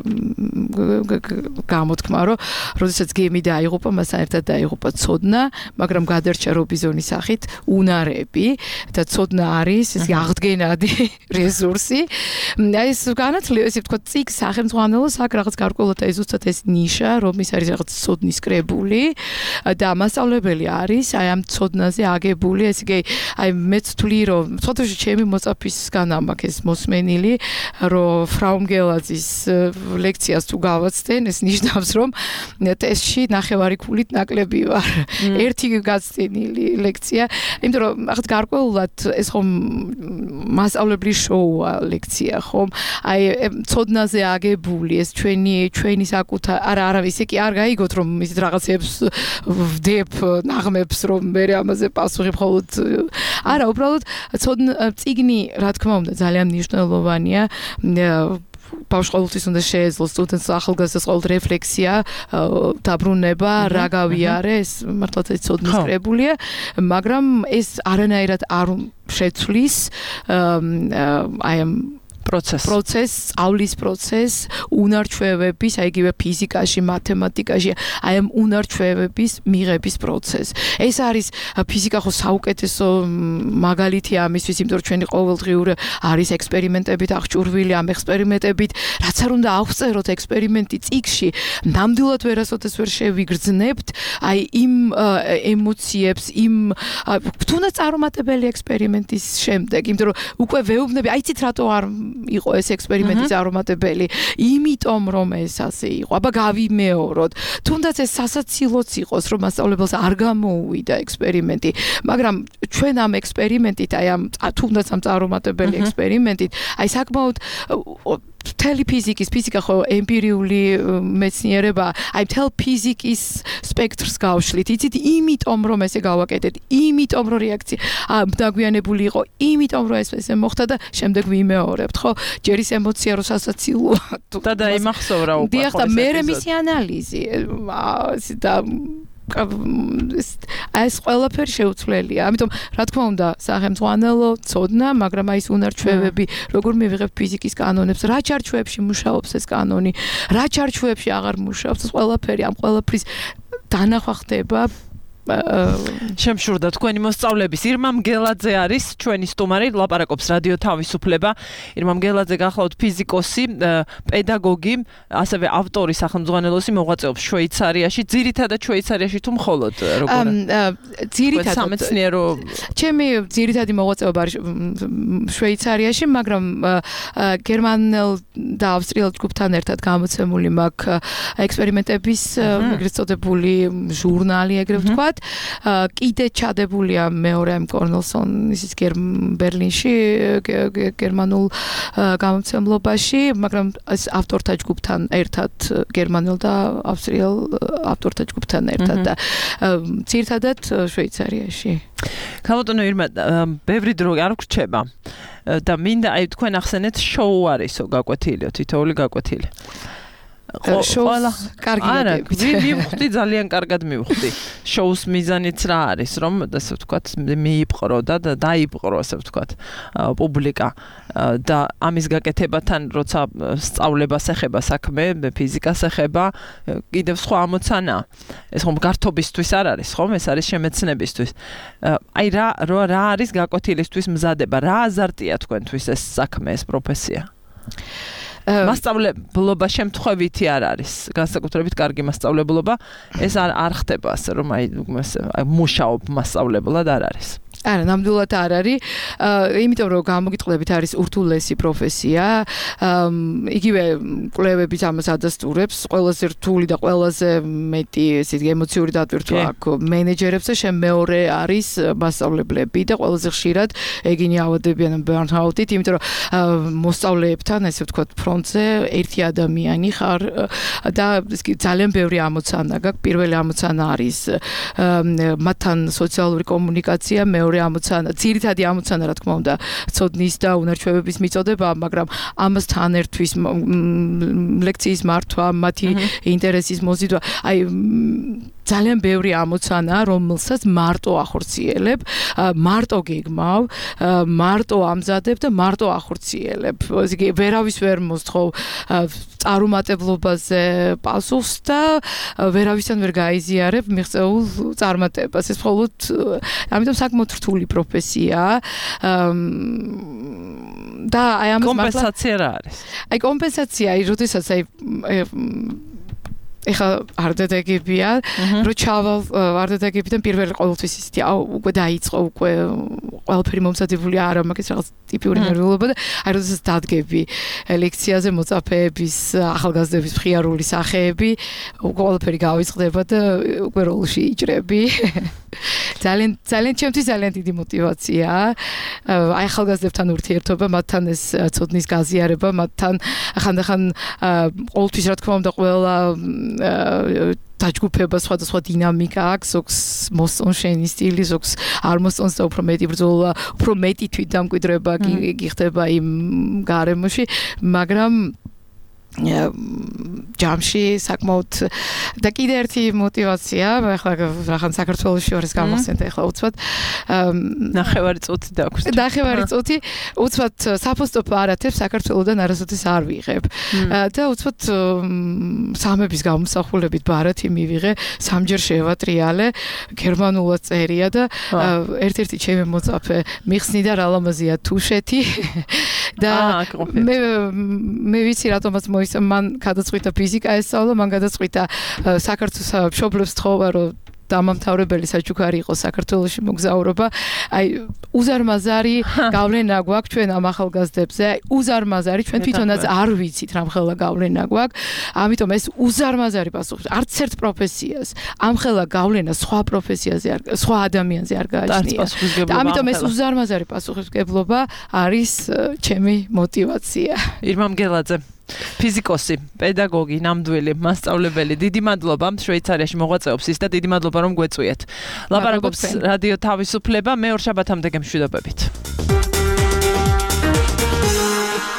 გამოთქმა, რომ როდესაც გემი დაიღუპა, მასთან ერთად დაიღუპა ცოდნა, მაგრამ გადარჩა რობინზონის სახით უნარები და ცოდნა არის ეს აღდგენადი რესურსი. აი ეს განათლება, ესე ვთქვათ, წიგ სახელმძღვანელოს აქ რაღაც გარკვეულად აი ზუსტად ეს ნიშა, რომ ის არის რაღაც ცოდნის კრებული და მასწავლებელი არის აი ამ ცოდნაზე აგებული, ესე იგი აი მეც ვთვლი, რომ ცოტაში ჩემი მოწაფისგან ამაქვს ეს მოსმენილი, რომ ფრაუმ გელაძის ლექციას თუ გავაცდენ, ეს ნიშნავს, რომ ტესტში ნახევარი ქული სულით ნაკლები ვარ. ერთი გაცდენილი ლექცია, იმიტომ რომ ახლა გარკვეულად ეს ხომ მასწავლებლის შოუა ლექცია, ხომ? აი ცოდნაზე აგებული ეს ჩვენი საკუთარ არა ისე კი არ გაიგოთ რომ ისეთ რაღაცებს ვდებ ნაღმებს რომ მე ამაზე პასუხი მხოლოდ არა უბრალოდ წიგნი რა თქმა უნდა ძალიან მნიშვნელოვანია ბავშვს ყოველთვის უნდა შეეძლო სტუდენტს ახალგაზრდას ყოველ რეფლექსია დაბრუნება რა გავიარე ეს მართლაც ცოდნის კრებულია მაგრამ ეს არანაირად არ შეცვლის აი ამ პროცესს, სწავლის პროცესს, უნარჩვევების, აი იგივე ფიზიკაში, მათემატიკაში, აი ამ უნარჩვევების მიღების პროცესს. ეს არის ფიზიკა ხო საუკეთესო მაგალითია ამისთვის, იმიტომ რომ ჩვენი ყოველდღიური არის ექსპერიმენტებით აღჭურვილი, ამ ექსპერიმენტებით, რაც არ უნდა ავწეროთ ექსპერიმენტი წიგნში, ნამდვილად ვერასოდეს ვერ შევიგრძნებთ, აი იმ ემოციებს, იმ თუნდაც წარუმატებელი ექსპერიმენტის შემდეგ, იმიტომ რომ უკვე ვეუბნები, აი ცით რატო არ იყო ეს ექსპერიმენტი წარუმატებელი, იმიტომ რომ ეს ასე იყო. აბა გავიმეოროთ. თუნდაც ეს სასაცილოც იყოს, რომ მასწავლებელს არ გამოუვიდა ექსპერიმენტი, მაგრამ ჩვენ ამ ექსპერიმენტით, აი ამ თუნდაც ამ წარუმატებელი ექსპერიმენტით, აი საკმაოდ მთელი ფიზიკა ხო ემპირიული მეცნიერება, აი მთელ ფიზიკის სპექტრს გავშლით. იცით, იმიტომ რომ ესე გავაკეთეთ, იმიტომ რომ რეაქცია დაგვიანებული იყო, იმიტომ რომ ესე მოხდა და შემდეგ ვიმეორებთ, ხო? ჯერ ის ემოცია რო სასაცილოა. და იმახსოვრა უკვე. დიახ, და მე მისი ანალიზი და ეს ყველაფერი შეუცვლელია. ამიტომ რა თქმა უნდა, სახელმწიფო ცოდნა, მაგრამ აი ეს უნარჩვევები, როგორ მივიღებ ფიზიკის კანონებს, რა ჩარჩოებში მუშაობს ეს კანონი, რა ჩარჩოებში აღარ მუშაობს, ეს ყველაფერი ამ ყველაფრის დანახვა ხდება შემშურდა თქვენი მოსწავლების ირმა მგელაძე არის ჩვენი სტუმარი ლაპარაკობს რადიო თავისუფლება ირმა მგელაძე გახლავთ ფიზიკოსი პედაგოგი ასევე ავტორი სახელმძღვანელოსი მოღვაწეობს შვეიცარიაში ძირითადად შვეიცარიაში თუ მხოლოდ როგორ ძირითადად სამეცნიერო ჩემი ძირითადი მოღვაწეობა არის შვეიცარიაში მაგრამ გერმანელ და ავსტრიელ ჯგუფთან ერთად გამოცემული მაქვს ექსპერიმენტების ეგრეთ წოდებული ჟურნალი ეგრეთ ვთქვათ კიდე ჩადებულია მეორე ამ კორნელსონ ისიც ბერლინში გერმანულ გამომცემლობაში, მაგრამ ეს ავტორთა ჯგუფთან ერთად გერმანელ და ავსტრიელ ავტორთა ჯგუფთან ერთად და ძირითადად შვეიცარიაში. ქალბატონო ირმა, ბევრი დრო არ გრჩება და მინდა აი თქვენ ახსენეთ შოუ არისო გაკვეთილიო, თითოეული გაკვეთილი. შოუს კარგი მივხვდი ძალიან კარგად მივხვდი შოუს მიზანიც რა არის რომ ასე ვთქვათ მიიპყრო და დაიპყრო ასე ვთქვათ პუბლიკა და ამის გაკეთებასთან როცა სწავლებას ეხება საქმე ფიზიკას ეხება კიდევ სხვა ამოცანაა ეს ხომ გართობისთვის არ არის ხომ ეს არის შემეცნებისთვის აი რა არის გაკვეთილისთვის მზადება რა აზარტია თქვენთვის ეს საქმე ეს პროფესია მასწავლებლობა შემთხვევითი არ არის განსაკუთრებით კარგი მასწავლებლობა ეს არ ხდება ასე რომ აი მუშაობ მასწავლებლად არ არის არა, ნამდვილად არ არის. იმიტომ რომ გამოგიტყლებით არის ურთულესი პროფესია. იგივე კვლევებიც ამას ადასტურებს. ყველაზე რთული და ყველაზე მეტი ესეთი ემოციური დატვირთვა აქვს მენეჯერებს და მეორე არის მასწავლებლები და ყველაზე ხშირად ეგინი ავადებიან ბერნაუტით, იმიტომ რომ მოსწავლეებთან ესე ვთქვათ ფრონტზე ერთი ადამიანი ხარ და ძალიან ბევრი ამოცანა გაქვს. პირველი ამოცანა არის მათთან სოციალური კომუნიკაცია მეორე ამოცანა, ძირითადი ამოცანა რა თქმა უნდა, ცოდნის და უნარჩვევების მიწოდება, მაგრამ ამასთან ერთვის ლექციის მართვა, მათი ინტერესის მოზიდვა, აი ძალიან ბევრი ამოცანა, რომელსაც მარტო ახორციელებ, მარტო გეგმავ, მარტო ამზადებ და მარტო ახორციელებ. ვერავის ვერ მოსთხოვ წარუმატებლობაზე პასუხს და ვერავისთან ვერ გაიზიარებ მიღწეულ წარმატებას. ეს მხოლოდ ამიტომ საკმაოდ რთული პროფესიაა. და აი ამას კომპენსაცია რა არის? აი კომპენსაცია, აი როდესაც აი ეხა არ დაგებია, რომ ჩავალ არ დაგებიდან პირველი ყოველთვის ისეთი უკვე დაიწყო უკვე ყველაფერი მომზადებული არა, მაგის რაღაც ტიპიური ნერვიულობა და აი როდესაც დადგები ლექციაზე მოწაფეების ახალგაზრდების მხიარული სახეები ყველაფერი გავიწყდება და უკვე როლში იჭრები ძალიან ჩემთვის ძალიან დიდი мотиваციაა აი ახალგაზრდებთან ურთიერთობა მათთან ეს ცოდნის გაზიარება მათთან ხანდახან ყოველთვის რა თქმა უნდა ყველა დაჯგუფება სხვადასხვა დინამიკა აქვს, ზოგს მოსწონს შენი სტილი, ზოგს არ მოსწონს და უფრო მეტი ბრძოლა, უფრო მეტი თვითდამკვიდრება გიხდება იმ გარემოში, მაგრამ ჯამში საკმაოდ და კიდე ერთი мотиваცია, ახლა რახან საქართველოში ვარ ეს გამახსენდა ახლა უცბად ნახევარი წუთი დაგვს. ნახევარი წუთი უცბად საფოსტო პარათებს საქართველოსთან არასოდეს არ ვიღებ. და უცბად სამების გამოსახულებით ბარათი მივიღე, სამჯერ შევატრიალე, გერმანულად წერია და ერთ-ერთი ჩემი მოწაფე მიხსნიდა რა ლამაზია თუშეთი და მე ვიცი რატომაც მან გადაწყვიტა ფიზიკა ესწავლა, მან გადაწყვიტა საქართველოს მშობლებს თხოვა რომ დამამთავრებელი საჩუქარი იყო საქართველოში მოგზაურობა. აი უზარმაზარი გავლენა გვაქვს ჩვენ ამ ახალგაზრდებზე. აი უზარმაზარი ჩვენ თვითონაც არ ვიცით რამხელა გავლენა გვაქვს. ამიტომ ეს უზარმაზარი პასუხი არც ერთ პროფესიას ამხელა გავლენა სხვა პროფესიაზე არ სხვა ადამიანზე არ გააჩნია. და ამიტომ ეს უზარმაზარი პასუხისმგებლობა არის ჩემი мотиваცია. ირმა მგელაძე ფიზიკოსი, პედაგოგი, ნამდვილი მასწავლებელი. დიდი მადლობა შვეიცარიაში მოღვაწეობს ის და დიდი მადლობა რომ გვეწვიეთ. ლაპარაკობს რადიო თავისუფლება, მე ორ შაბათამდე გემშვიდობებით.